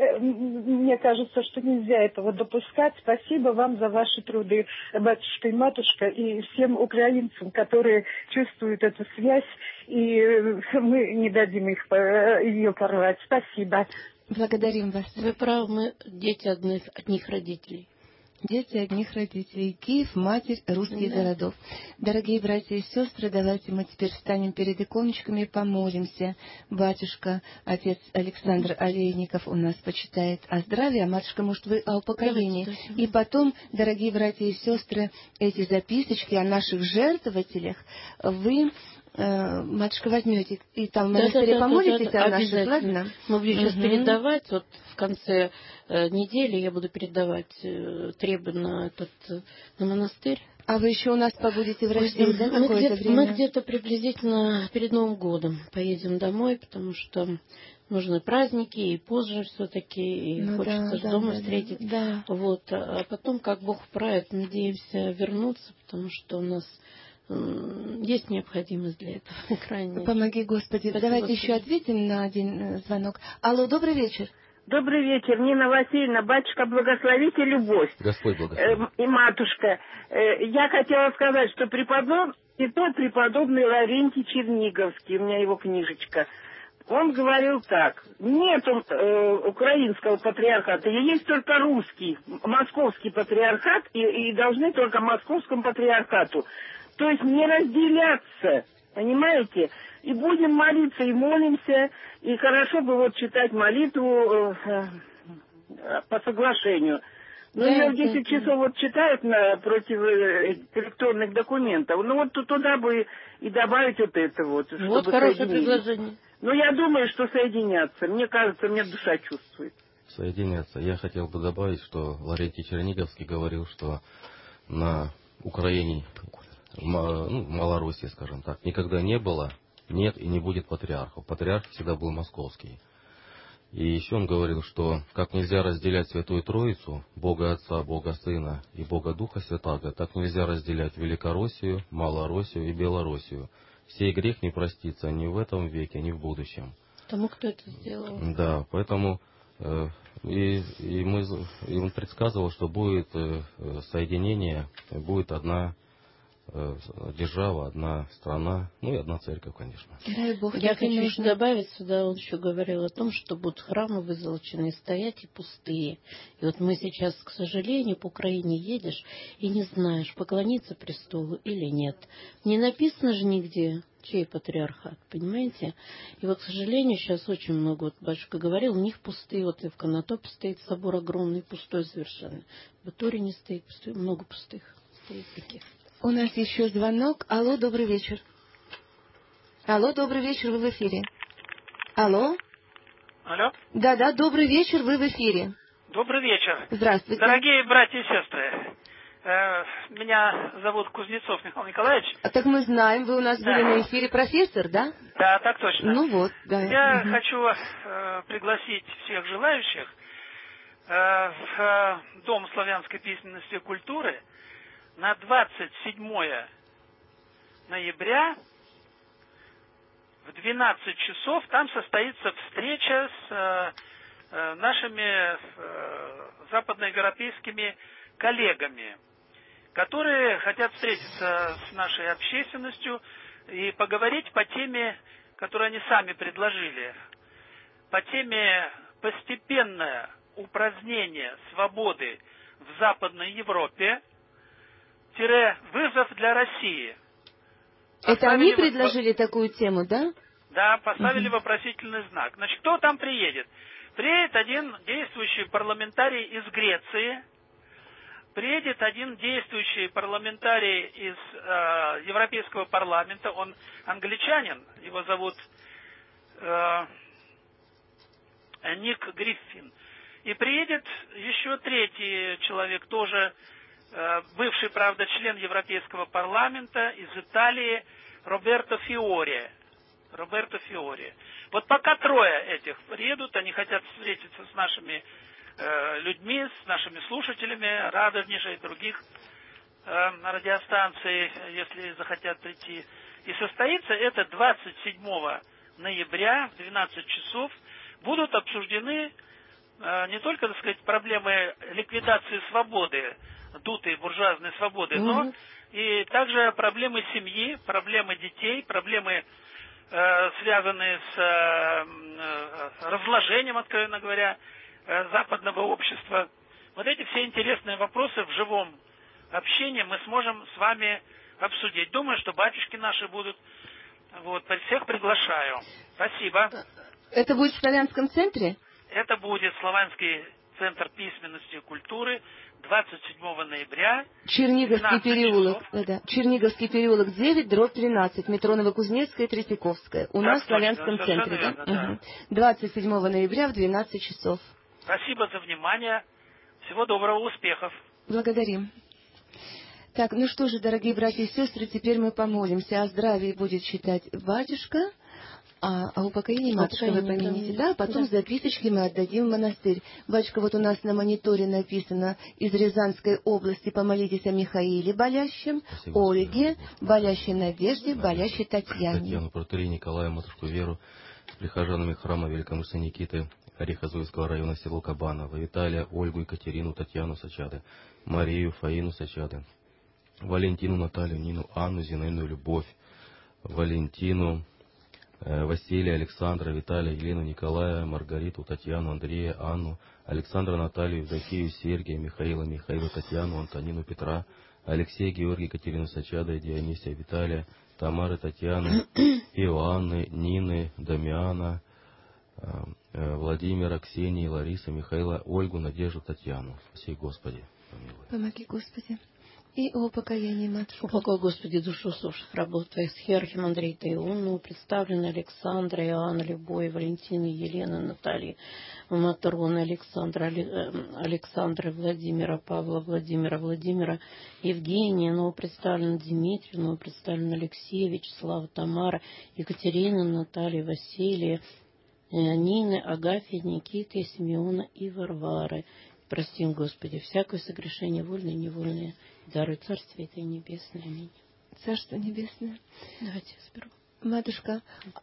H: Мне кажется, что нельзя этого допускать. Спасибо вам за ваши труды, батюшка и матушка, и всем украинцам, которые чувствуют эту связь, и мы не дадим ее порвать. Спасибо.
C: Благодарим вас.
D: Вы правы, мы дети одних родителей.
C: Дети одних родителей. Киев, матерь русских городов. Дорогие братья и сестры, давайте мы теперь встанем перед иконочками и помолимся. Батюшка, отец Александр Олейников у нас почитает о здравии, а матушка, может, вы о упокоении. И потом, дорогие братья и сестры, эти записочки о наших жертвователях вы, матушка, возьмете и там в монастыре помолитесь о наших, ладно?
D: Мы будем сейчас передавать, вот в конце недели я буду передавать требы на монастырь.
C: А вы еще у нас побудете в России, да, какое-то время?
D: Мы где-то приблизительно перед Новым годом поедем домой, потому что нужны праздники, и позже все-таки, и хочется дома встретить.
C: Да.
D: Вот. А потом, как Бог вправит, надеемся вернуться, потому что у нас есть необходимость для этого. Крайне.
C: Помоги, Господи.
D: Спасибо,
C: Давайте
D: Господи.
C: еще ответим на один звонок. Алло, добрый вечер.
F: Добрый вечер, Нина Васильевна, батюшка, благословите любовь.
E: Господь благословит.
F: И матушка. Я хотела сказать, что преподобный Лаврентий Черниговский, у меня его книжечка, он говорил так: нет украинского патриархата, есть только русский, московский патриархат, и должны только московскому патриархату. То есть не разделяться, понимаете? И будем молиться, и молимся, и хорошо бы вот читать молитву по соглашению. Ну, ее в 10 часов вот читают против электронных документов. Ну, вот туда бы и добавить вот это вот.
D: Вот хорошее предложение.
F: Ну, я думаю, что соединятся. Мне кажется, мне душа чувствует.
E: Соединяться. Я хотел бы добавить, что Лаврентий Черниговский говорил, что на Украине, Малороссии, скажем так, никогда не было, нет и не будет патриархов. Патриарх всегда был московский. И еще он говорил, что как нельзя разделять Святую Троицу, Бога Отца, Бога Сына и Бога Духа Святаго, так нельзя разделять Великороссию, Малороссию и Белороссию. Сей грех не простится ни в этом веке, ни в будущем.
D: Тому, кто это сделал.
E: Да, поэтому и он предсказывал, что будет соединение, будет одна держава, одна страна, ну и одна церковь, конечно.
C: Дай Бог,
D: я хочу еще добавить сюда, он еще говорил о том, что будут храмы вызолоченные стоять и пустые. И вот мы сейчас, к сожалению, по Украине едешь и не знаешь, поклониться престолу или нет. Не написано же нигде, чей патриархат, понимаете? И вот, к сожалению, сейчас очень много, вот батюшка говорил, у них пустые, вот и в Конотопе стоит собор огромный, пустой совершенно. В Итуре не стоит пустой, много пустых стоит таких.
C: У нас еще звонок. Алло, добрый вечер. Алло, добрый вечер, вы в эфире. Алло?
I: Алло?
C: Да, добрый вечер, вы в эфире.
I: Добрый вечер.
C: Здравствуйте.
I: Дорогие братья и сестры, меня зовут Кузнецов Михаил Николаевич.
C: Так мы знаем, вы у нас были на эфире, профессор, да?
I: Да, так точно.
C: Ну вот, да.
I: Я хочу пригласить всех желающих в Дом славянской письменности и культуры на 27 ноября в 12 часов. Там состоится встреча с нашими западноевропейскими коллегами, которые хотят встретиться с нашей общественностью и поговорить по теме, которую они сами предложили, по теме постепенное упразднение свободы в Западной Европе, вызов для России.
C: Это они предложили такую тему, да?
I: Да, поставили вопросительный знак. Значит, кто там приедет? Приедет один действующий парламентарий из Греции, приедет один действующий парламентарий из Европейского парламента, он англичанин, его зовут Ник Гриффин. И приедет еще третий человек, тоже бывший, правда, член Европейского парламента из Италии, Роберто Фиори. Вот пока трое этих приедут, они хотят встретиться с нашими людьми, с нашими слушателями Радонежа и других радиостанций, если захотят прийти. И состоится это 27 ноября в 12 часов. Будут обсуждены не только, так сказать, проблемы ликвидации свободы, дутой буржуазной свободы, но и также проблемы семьи, проблемы детей, проблемы, связанные с разложением, откровенно говоря, западного общества. Вот эти все интересные вопросы в живом общении мы сможем с вами обсудить. Думаю, что батюшки наши будут. Вот, всех приглашаю. Спасибо.
C: Это будет в Славянском центре?
I: Это будет Славянский центр письменности и культуры 27 ноября.
C: Черниговский переулок. Да. Черниговский переулок 9/13. Метро Новокузнецкая, Третьяковская. У нас в Славянском центре.
I: Верно, да?
C: 27 ноября в 12 часов.
I: Спасибо за внимание. Всего доброго, успехов.
C: Благодарим. Так, ну что же, дорогие братья и сестры, теперь мы помолимся. О здравии будет читать батюшка, а упокоение матушка вы помяните, да? Потом записочки мы отдадим в монастырь. Батюшка, вот у нас на мониторе написано: из Рязанской области помолитесь о Михаиле болящем, Ольге, болящей Надежде, болящей Татьяне.
E: Татьяну, протоиерея Николая, матушку Веру, с прихожанами храма Великомученика Никиты, Орехово-Зуевского района, село Кабаново, Виталия, Ольгу, Екатерину, Татьяну Сачады, Марию, Фаину Сачады, Валентину, Наталью, Нину, Анну, Зинаиду, Любовь, Валентину, Василия, Александра, Виталия, Елену, Николая, Маргариту, Татьяну, Андрея, Анну, Александра, Наталью, Евдокию, Сергия, Михаила, Татьяну, Антонину, Петра, Алексея, Георгия, Екатерину Сачада, Дионисия, Виталия, Тамары, Татьяны, Иоанны, Нины, Дамиана, Владимира, Ксении, Ларисы, Михаила, Ольгу, Надежду, Татьяну. Спаси, Господи, помилуй.
C: Помоги, Господи. И о упокоении, матушка.
D: Упокой, Господи, душу слушных рабов Твоих, с Херхим, Андрея Таиону, представлены Александра, Иоанна, Любовь, Валентины, Елены, Натальи, Матроны, Александра, Владимира, Павла, Владимира, Евгения, новопредставлен Дмитрий, новопредставлен Алексей, Вячеслава, Тамара, Екатерина, Наталья, Василия, Нины, Агафья, Никиты, Симеона и Варвары. Простим, Господи, всякое согрешение, вольное и невольное. Даруй Царствие Твое Небесное. Аминь.
C: Царство Небесное.
D: Давайте я соберу.
C: Матушка,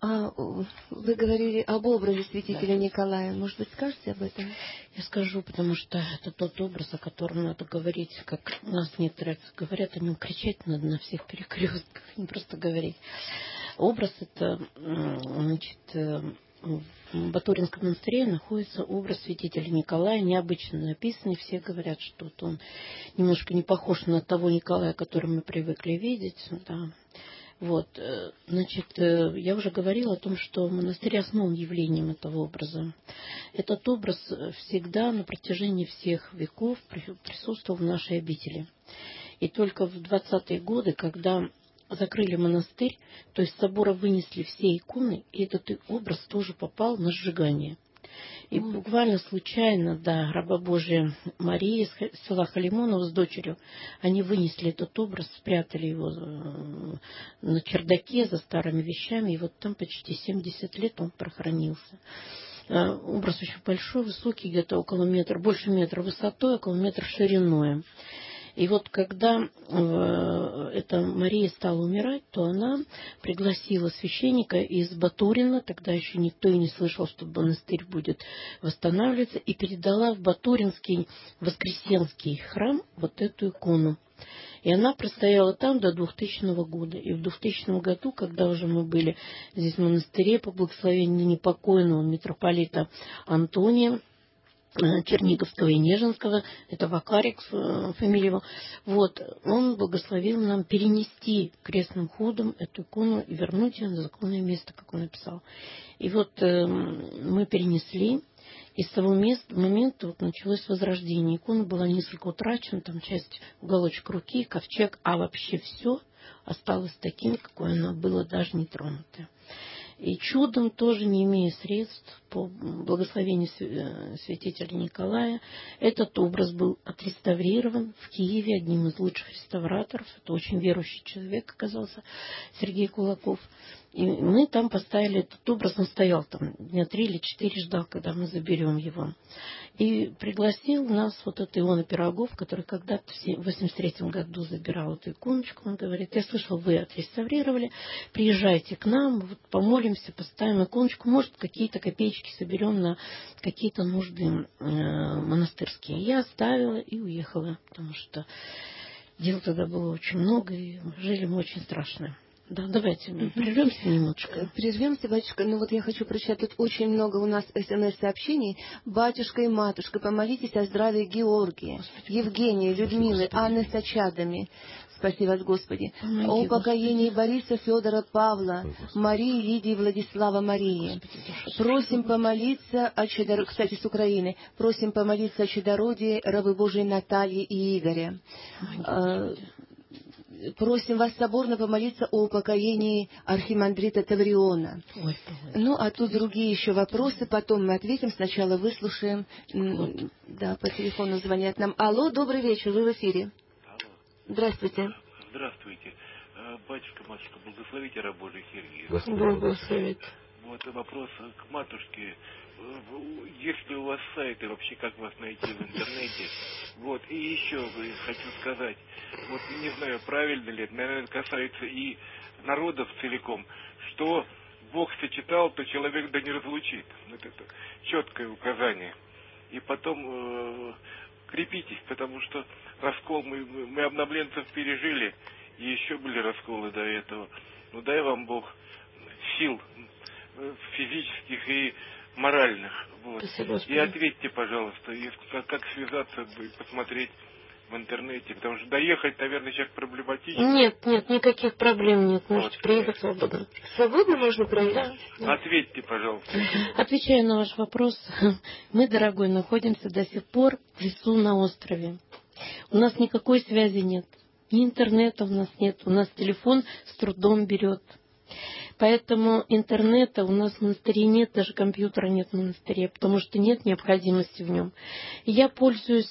C: вы говорили об образе святителя Николая. Может быть, скажете об этом?
D: Я скажу, потому что это тот образ, о котором надо говорить, как у нас некоторые говорят, о нем кричать надо на всех перекрестках, не просто говорить. Образ это, значит, в Батуринском монастыре находится образ святителя Николая, необычно написанный. Все говорят, что вот он немножко не похож на того Николая, который мы привыкли видеть. Да. Вот, значит, я уже говорила о том, что монастырь основан явлением этого образа. Этот образ всегда на протяжении всех веков присутствовал в нашей обители. И только в 20-е годы, когда закрыли монастырь, то есть с собора вынесли все иконы, и этот образ тоже попал на сжигание. И буквально случайно, да, раба Божия Мария из села Халимонова с дочерью, они вынесли этот образ, спрятали его на чердаке за старыми вещами, и вот там почти 70 лет он прохранился. Образ очень большой, высокий, где-то около метра, больше метра высотой, около метра шириной. И вот когда эта Мария стала умирать, то она пригласила священника из Батурина, тогда еще никто и не слышал, что монастырь будет восстанавливаться, и передала в Батуринский Воскресенский храм вот эту икону. И она простояла там до 2000 года. И в 2000 году, когда уже мы были здесь в монастыре по благословению непокойного митрополита Антония Черниговского и Нежинского, это Вакарик, фамилия его, вот, он благословил нам перенести крестным ходом эту икону и вернуть ее на законное место, как он написал. И вот мы перенесли, и с того момента вот началось возрождение. Икона была несколько утрачена, там часть, уголочек руки, ковчег, а вообще все осталось таким, какое оно было, даже не тронутое. И чудом, тоже не имея средств, по благословению святителя Николая, этот образ был отреставрирован в Киеве одним из лучших реставраторов. Это очень верующий человек оказался, Сергей Кулаков. И мы там поставили этот образ, он стоял там дня 3 или 4, ждал, когда мы заберем его. И пригласил нас вот этот Иона Пирогов, который когда-то в 83 году забирал эту иконочку. Он говорит: я слышал, вы отреставрировали, приезжайте к нам, вот помолимся, поставим иконочку, может, какие-то копеечки соберем на какие-то нужды монастырские. Я оставила и уехала, потому что дел тогда было очень много, и жили мы очень страшно. Да, давайте прервемся немножко.
C: Прервемся, батюшка. Ну вот я хочу прочитать, тут очень много у нас СМС-сообщений. Батюшка и матушка, помолитесь о здравии Георгия, Евгения, Людмилы, Анны с очадами. Спаси вас, Господи. О упокоении Бориса, Федора, Павла, Марии, Лидии, Владислава, Марии. Просим помолиться о чудородии, кстати, с Украины, просим помолиться о чудородии рабы Божией Натальи и Игоря. Просим вас соборно помолиться о упокоении архимандрита Тавриона. Ну, а тут другие еще вопросы, потом мы ответим. Сначала выслушаем. Да, по телефону звонят нам. Алло, добрый вечер, вы в эфире.
J: Алло.
C: Здравствуйте.
J: Здравствуйте. Батюшка, матушка, благословите раб Божий Сергия.
D: Благословит.
J: Вот вопрос к матушке. Есть ли у вас сайты, вообще как вас найти в интернете? Вот, и еще хочу сказать, вот не знаю, правильно ли, наверное, касается и народов целиком, что Бог сочетал, то человек да не разлучит. Вот это четкое указание. И потом крепитесь, потому что раскол мы обновленцев пережили, и еще были расколы до этого. Ну дай вам Бог сил физических и моральных. Вот. И ответьте, пожалуйста, как связаться, посмотреть в интернете, потому что доехать, наверное, сейчас проблематично.
D: Нет, никаких проблем нет. Можете приехать свободно. Свободно можно приехать?
J: Да. Ответьте, пожалуйста.
D: Отвечаю на ваш вопрос. Мы, дорогой, находимся до сих пор в лесу на острове. У нас никакой связи нет. Ни интернета у нас нет. У нас телефон с трудом берет. Поэтому интернета у нас в монастыре нет, даже компьютера нет в монастыре, потому что нет необходимости в нем. И я пользуюсь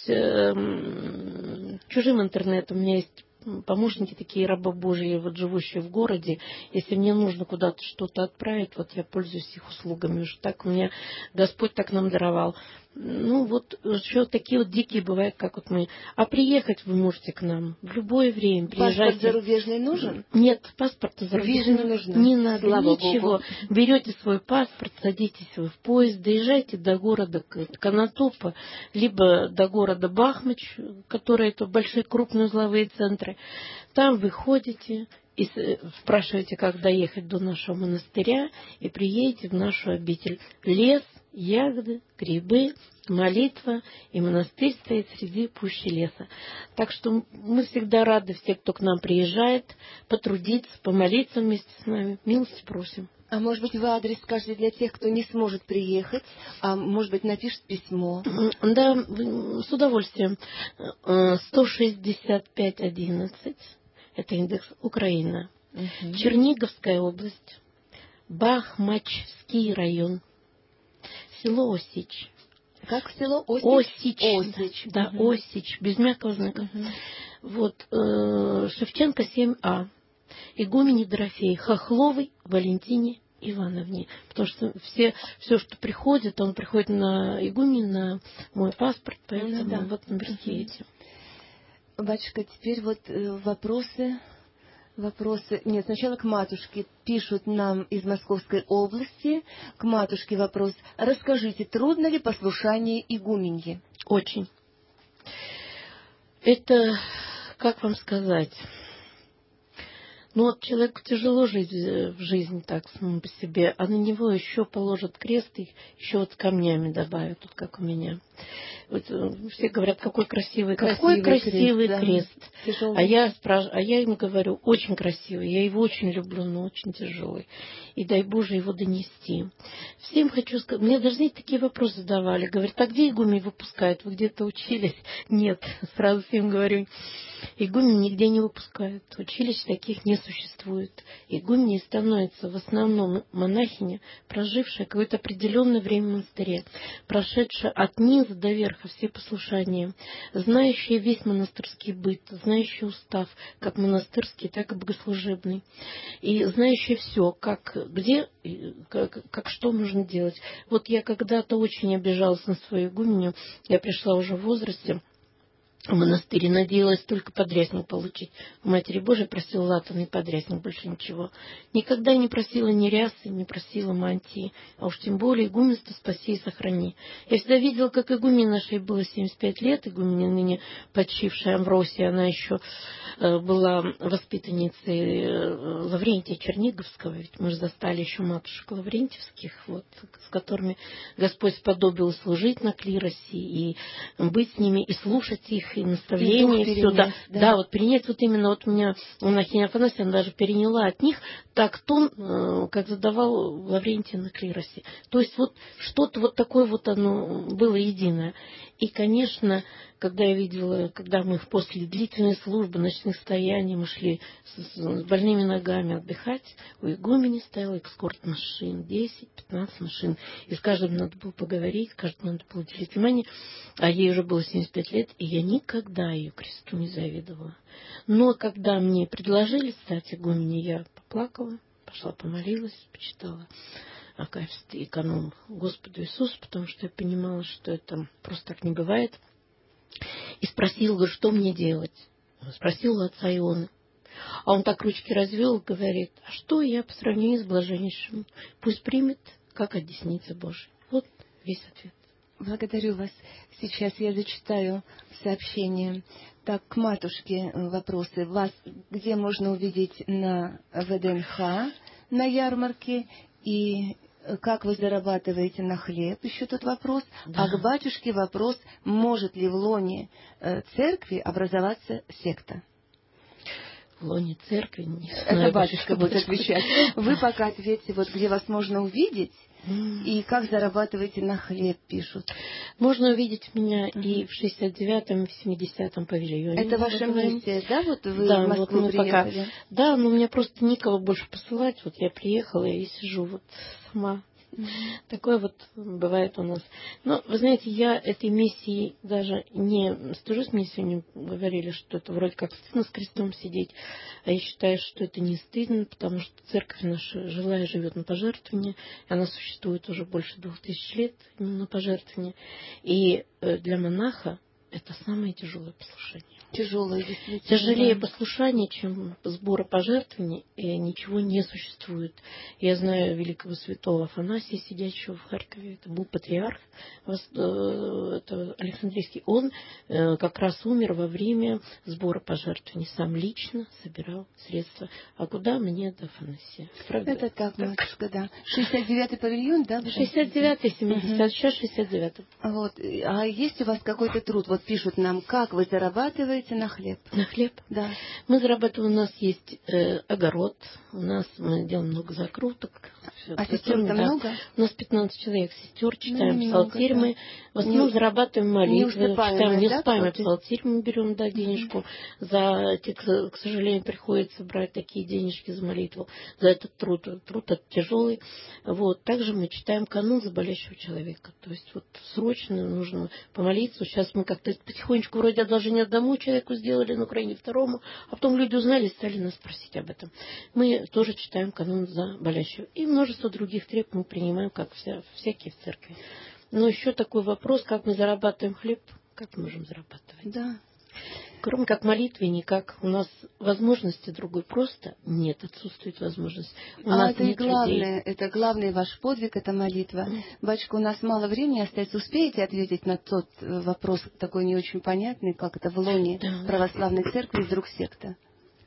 D: чужим интернетом. У меня есть помощники такие, рабы Божьи, вот живущие в городе. Если мне нужно куда-то что-то отправить, вот я пользуюсь их услугами. Уж так у меня Господь так нам даровал. Ну, вот еще такие вот дикие бывают, как вот мы. А приехать вы можете к нам в любое время. Приезжайте.
C: Паспорт зарубежный нужен?
D: Нет, паспорта зарубежного
C: не нужно.
D: не надо,
C: Слава
D: ничего.
C: Богу.
D: Берете свой паспорт, садитесь вы в поезд, доезжайте до города Конотопа, либо до города Бахмач, которые это большие крупные узловые центры. Там вы ходите и спрашиваете, как доехать до нашего монастыря, и приедете в нашу обитель. Лес, ягоды, грибы, молитва, и монастырь стоит среди пущи леса. Так что мы всегда рады, все, кто к нам приезжает, потрудиться, помолиться вместе с нами. Милости просим.
C: А может быть, вы адрес скажете для тех, кто не сможет приехать, а может быть, напишет письмо?
D: Да, с удовольствием. 165-11, это индекс Украина. Черниговская область, Бахмачский район, село Осич.
C: Как село Осич?
D: Осич. Да, Осич, без мягкого знака. Вот, Шевченко 7А. Игумене Дорофеи Хохловой Валентине Ивановне. Потому что все, что приходит, он приходит на игумен, на мой паспорт, поэтому вот номерки эти.
C: Батюшка, теперь вот вопросы. Нет, сначала к матушке. Пишут нам из Московской области. К матушке вопрос. Расскажите, трудно ли послушание игуменьи?
D: Очень. Это, как вам сказать... Ну вот человеку тяжело жить в жизни так самому по себе, а на него еще положат крест и еще вот камнями добавят, вот как у меня. Вот все говорят, какой красивый крест. Да. А я им говорю, очень красивый, я его очень люблю, но очень тяжелый. И дай Боже его донести. Всем хочу сказать, мне даже знаете, такие вопросы задавали. Говорят, а где игумен выпускают? Вы где-то учились? Нет, сразу всем говорю, игумен нигде не выпускают. Училищ таких не существует. Игуменей становится в основном монахиня, прожившая какое-то определенное время в монастыре, прошедшая от низа до верха все послушания, знающая весь монастырский быт, знающая устав, как монастырский, так и богослужебный, и знающая все, как что нужно делать. Вот я когда-то очень обижалась на свою игуменю, я пришла уже в возрасте, в монастыре надеялась только подрясник получить. У Матери Божией просила латанный подрясник, больше ничего. Никогда не просила ни рясы, не просила мантии, а уж тем более игуменство спаси и сохрани. Я всегда видела, как игумен нашей было 75 лет, игуменя ныне почившая Амвросия, она еще была воспитанницей Лаврентия Черниговского, ведь мы же застали еще матушек Лаврентьевских, вот, с которыми Господь сподобил служить на клиросе, и быть с ними, и слушать их, и наставления, и все, да, вот принять вот именно, вот у меня монахиня Афанасьевна даже переняла от них так тон, как задавал Лаврентий на клиросе. То есть вот что-то вот такое вот оно было единое. И, конечно, когда я видела, когда мы после длительной службы, ночных стояний, мы шли с больными ногами отдыхать, у игумени стоял экскорт машин, 10-15 машин, и с каждым надо было поговорить, с каждым надо было уделить внимание, а ей уже было 75 лет, и я никогда ее кресту не завидовала. Но когда мне предложили стать игуменей, я поплакала, пошла помолилась, почитала Акафист и канон Господу Иисусу, потому что я понимала, что это просто так не бывает. И спросила, говорю, что мне делать? Спросила отца Ионы. А он так ручки развел, говорит, а что я по сравнению с блаженнейшим? Пусть примет, как от десницы Божией. Вот весь ответ.
C: Благодарю вас. Сейчас я зачитаю сообщение. Так, к матушке вопросы. Вас где можно увидеть на ВДНХ, на ярмарке, и как вы зарабатываете на хлеб, еще тут вопрос. Да. А к батюшке вопрос, может ли в лоне церкви образоваться секта?
D: В лоне церкви? Не
C: знаю. Это батюшка будет отвечать. Вы пока ответьте, вот где вас можно увидеть, и как зарабатываете на хлеб, пишут.
D: Можно увидеть меня и в 69-м, и в 70-м павильоне.
C: Это ваша миссия, да? Вот вы в Москву
D: вот
C: приехали?
D: Пока... Да, но мне просто никого больше посылать. Вот я приехала и сижу вот сама. Такое вот бывает у нас. Но, вы знаете, я этой миссии даже не стыжусь. Мне сегодня говорили, что это вроде как стыдно с крестом сидеть. А я считаю, что это не стыдно, потому что церковь наша жила и живет на пожертвования. Она существует уже больше 2000 лет на пожертвования. И для монаха это самое тяжелое послушание.
C: Тяжелое, действительно.
D: Тяжелее послушание, чем сбора пожертвований, и ничего не существует. Я знаю великого святого Афанасия, сидящего в Харькове, это был патриарх, это Александрийский. Он как раз умер во время сбора пожертвований. Сам лично собирал средства. А куда мне до Афанасия? Правда?
C: Это так, матушка, да. 69-й павильон, да?
D: 69-й, 70-й, сейчас 69-й.
C: Вот. А есть у вас какой-то труд? Вот пишут нам, как вы зарабатываете на хлеб?
D: На хлеб?
C: Да.
D: Мы зарабатываем, у нас есть огород, мы делаем много закруток.
C: А сестер-то много?
D: У нас 15 человек сестер, читаем псалтирь, мы в основном зарабатываем молитвы, читаем неуспаемый псалтирь, мы берем, да, денежку. За эти, к сожалению, приходится брать такие денежки за молитву, за этот труд. Труд этот тяжелый. Вот. Также мы читаем канун за болящего человека. То есть вот срочно нужно помолиться. Сейчас мы как-то потихонечку вроде одолжение одному человеку сделали, на Украине второму, а потом люди узнали и стали нас просить об этом. Мы тоже читаем канун за болящего. И множество других треб мы принимаем, как всякие в церкви. Но еще такой вопрос, как мы зарабатываем хлеб, как мы можем зарабатывать?
C: Да.
D: Кроме как молитвы, никак. У нас возможности другой просто нет, отсутствует возможность. У нас
C: это
D: нет
C: и главное,
D: людей.
C: это главный ваш подвиг, это молитва. Батюшка, у нас мало времени остается. Успеете ответить на тот вопрос, такой не очень понятный, как это в лоне православной церкви вдруг секта?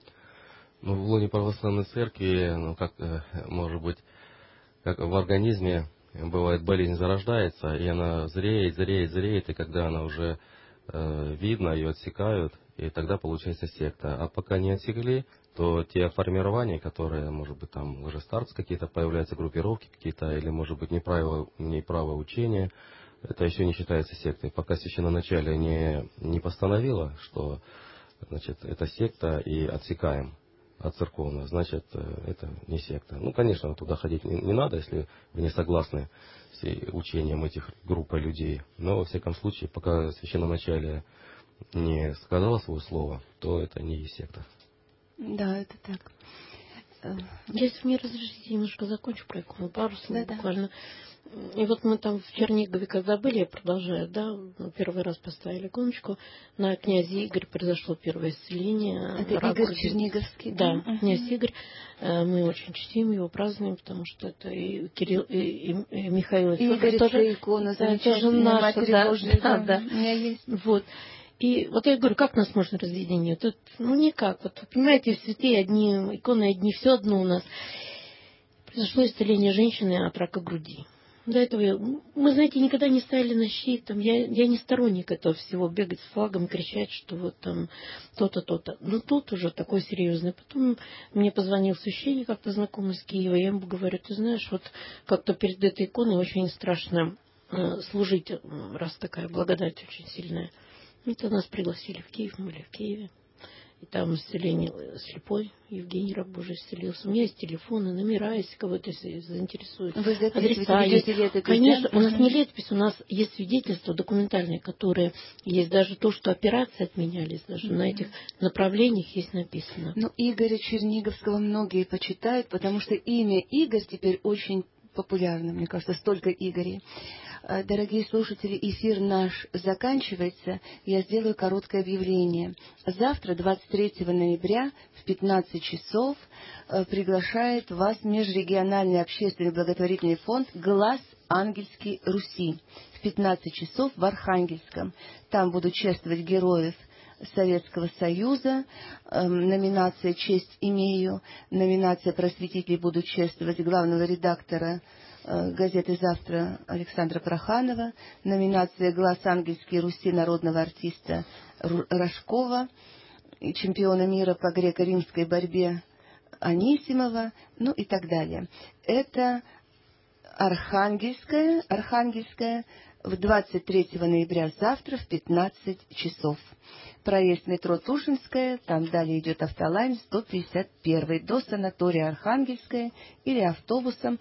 E: Ну, в лоне православной церкви, может быть, как в организме бывает, болезнь зарождается, и она зреет, и когда она уже видно, ее отсекают, и тогда получается секта. А пока не отсекли, то те формирования, которые, может быть, там уже старцы какие-то появляются, группировки какие-то, или, может быть, неправое учение, это еще не считается сектой. Пока священноначалие не постановило, что, значит, это секта и отсекаем от церковного, значит, это не секта. Ну, конечно, туда ходить не надо, если вы не согласны с учением этих групп людей. Но, во всяком случае, пока священноначалие не сказала свое слово, то это не есть секта.
C: Да, это так.
D: Если мне разрешите, немножко закончу про икону, пару слов буквально. И вот мы там в Чернигове, когда были, я продолжаю, да, первый раз поставили иконочку, на князе Игорь произошло первое исцеление.
C: Это Игорь Черниговский?
D: Да, князь Игорь. Мы очень чтим его, празднуем, потому что это и Кирилл, и Михаил.
C: Игорь тоже икона, замечательная, Матерь Божия.
D: Да.
C: У меня есть.
D: Вот. И вот я говорю, как нас можно разъединить? Тут, никак. Вот, понимаете, святые одни, иконы одни, все одно у нас. Произошло исцеление женщины от рака груди. До этого мы, знаете, никогда не ставили на щит. Там, я не сторонник этого всего, бегать с флагом, кричать, что вот там то-то, то-то. Но тут уже такой серьезный. Потом мне позвонил священник, как-то знакомый из Киева. Я ему говорю, ты знаешь, вот как-то перед этой иконой очень страшно служить, раз такая благодать очень сильная. Это нас пригласили в Киев, мы были в Киеве. И там исцеление слепой, Евгений раб Божий исцелился. У меня есть телефоны, номера, если кого-то заинтересует.
C: Вы записываете летопись?
D: Конечно, у нас не летопись, у нас есть свидетельства документальные, которые есть. Даже то, что операции отменялись, даже на этих направлениях есть написано.
C: Ну, Игоря Черниговского многие почитают, потому что имя Игорь теперь очень популярно, мне кажется, столько Игорей. Дорогие слушатели, эфир наш заканчивается. Я сделаю короткое объявление. Завтра, 23 ноября, в 15 часов приглашает вас Межрегиональный общественный благотворительный фонд «Глаз Ангельской Руси» в 15 часов в Архангельском. Там будут чествовать героев Советского Союза. Номинация «Честь имею». Номинация «Просветители» будут чествовать главного редактора газеты «Завтра» Александра Проханова. Номинация «Глаз Ангельской Руси» народного артиста Рожкова. И чемпиона мира по греко-римской борьбе Анисимова. Ну и так далее. Это Архангельская, в 23 ноября завтра в 15 часов. Проезд метро Тушинская, там далее идет автолайн 151 до санатория Архангельская или автобусом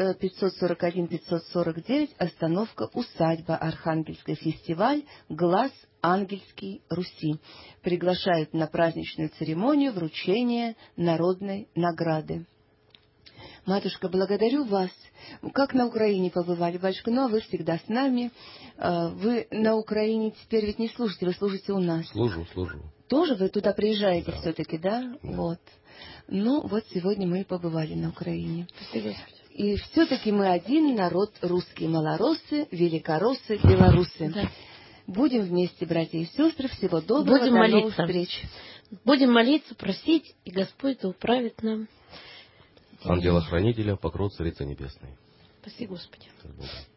C: 541-549, остановка усадьба Архангельская, фестиваль «Глаз Ангельский Руси». Приглашают на праздничную церемонию вручения народной награды. Матушка, благодарю вас. Как на Украине побывали, батюшка? Ну, а вы всегда с нами. Вы на Украине теперь ведь не служите, вы служите у нас.
E: Служу.
C: Тоже вы туда приезжаете,
E: да.
C: Все-таки, да? Вот. Ну, вот сегодня мы и побывали на Украине.
D: Спасибо.
C: И все-таки мы один народ русский, малороссы, великороссы, белорусы. Да. Будем вместе, братья и сестры. Всего доброго.
D: Будем
C: до
D: молиться.
C: новых встреч.
D: Будем молиться, просить, и Господь да управит нам.
E: Ангела-хранителя, покров Царицы Небесной.
D: Спаси Господи.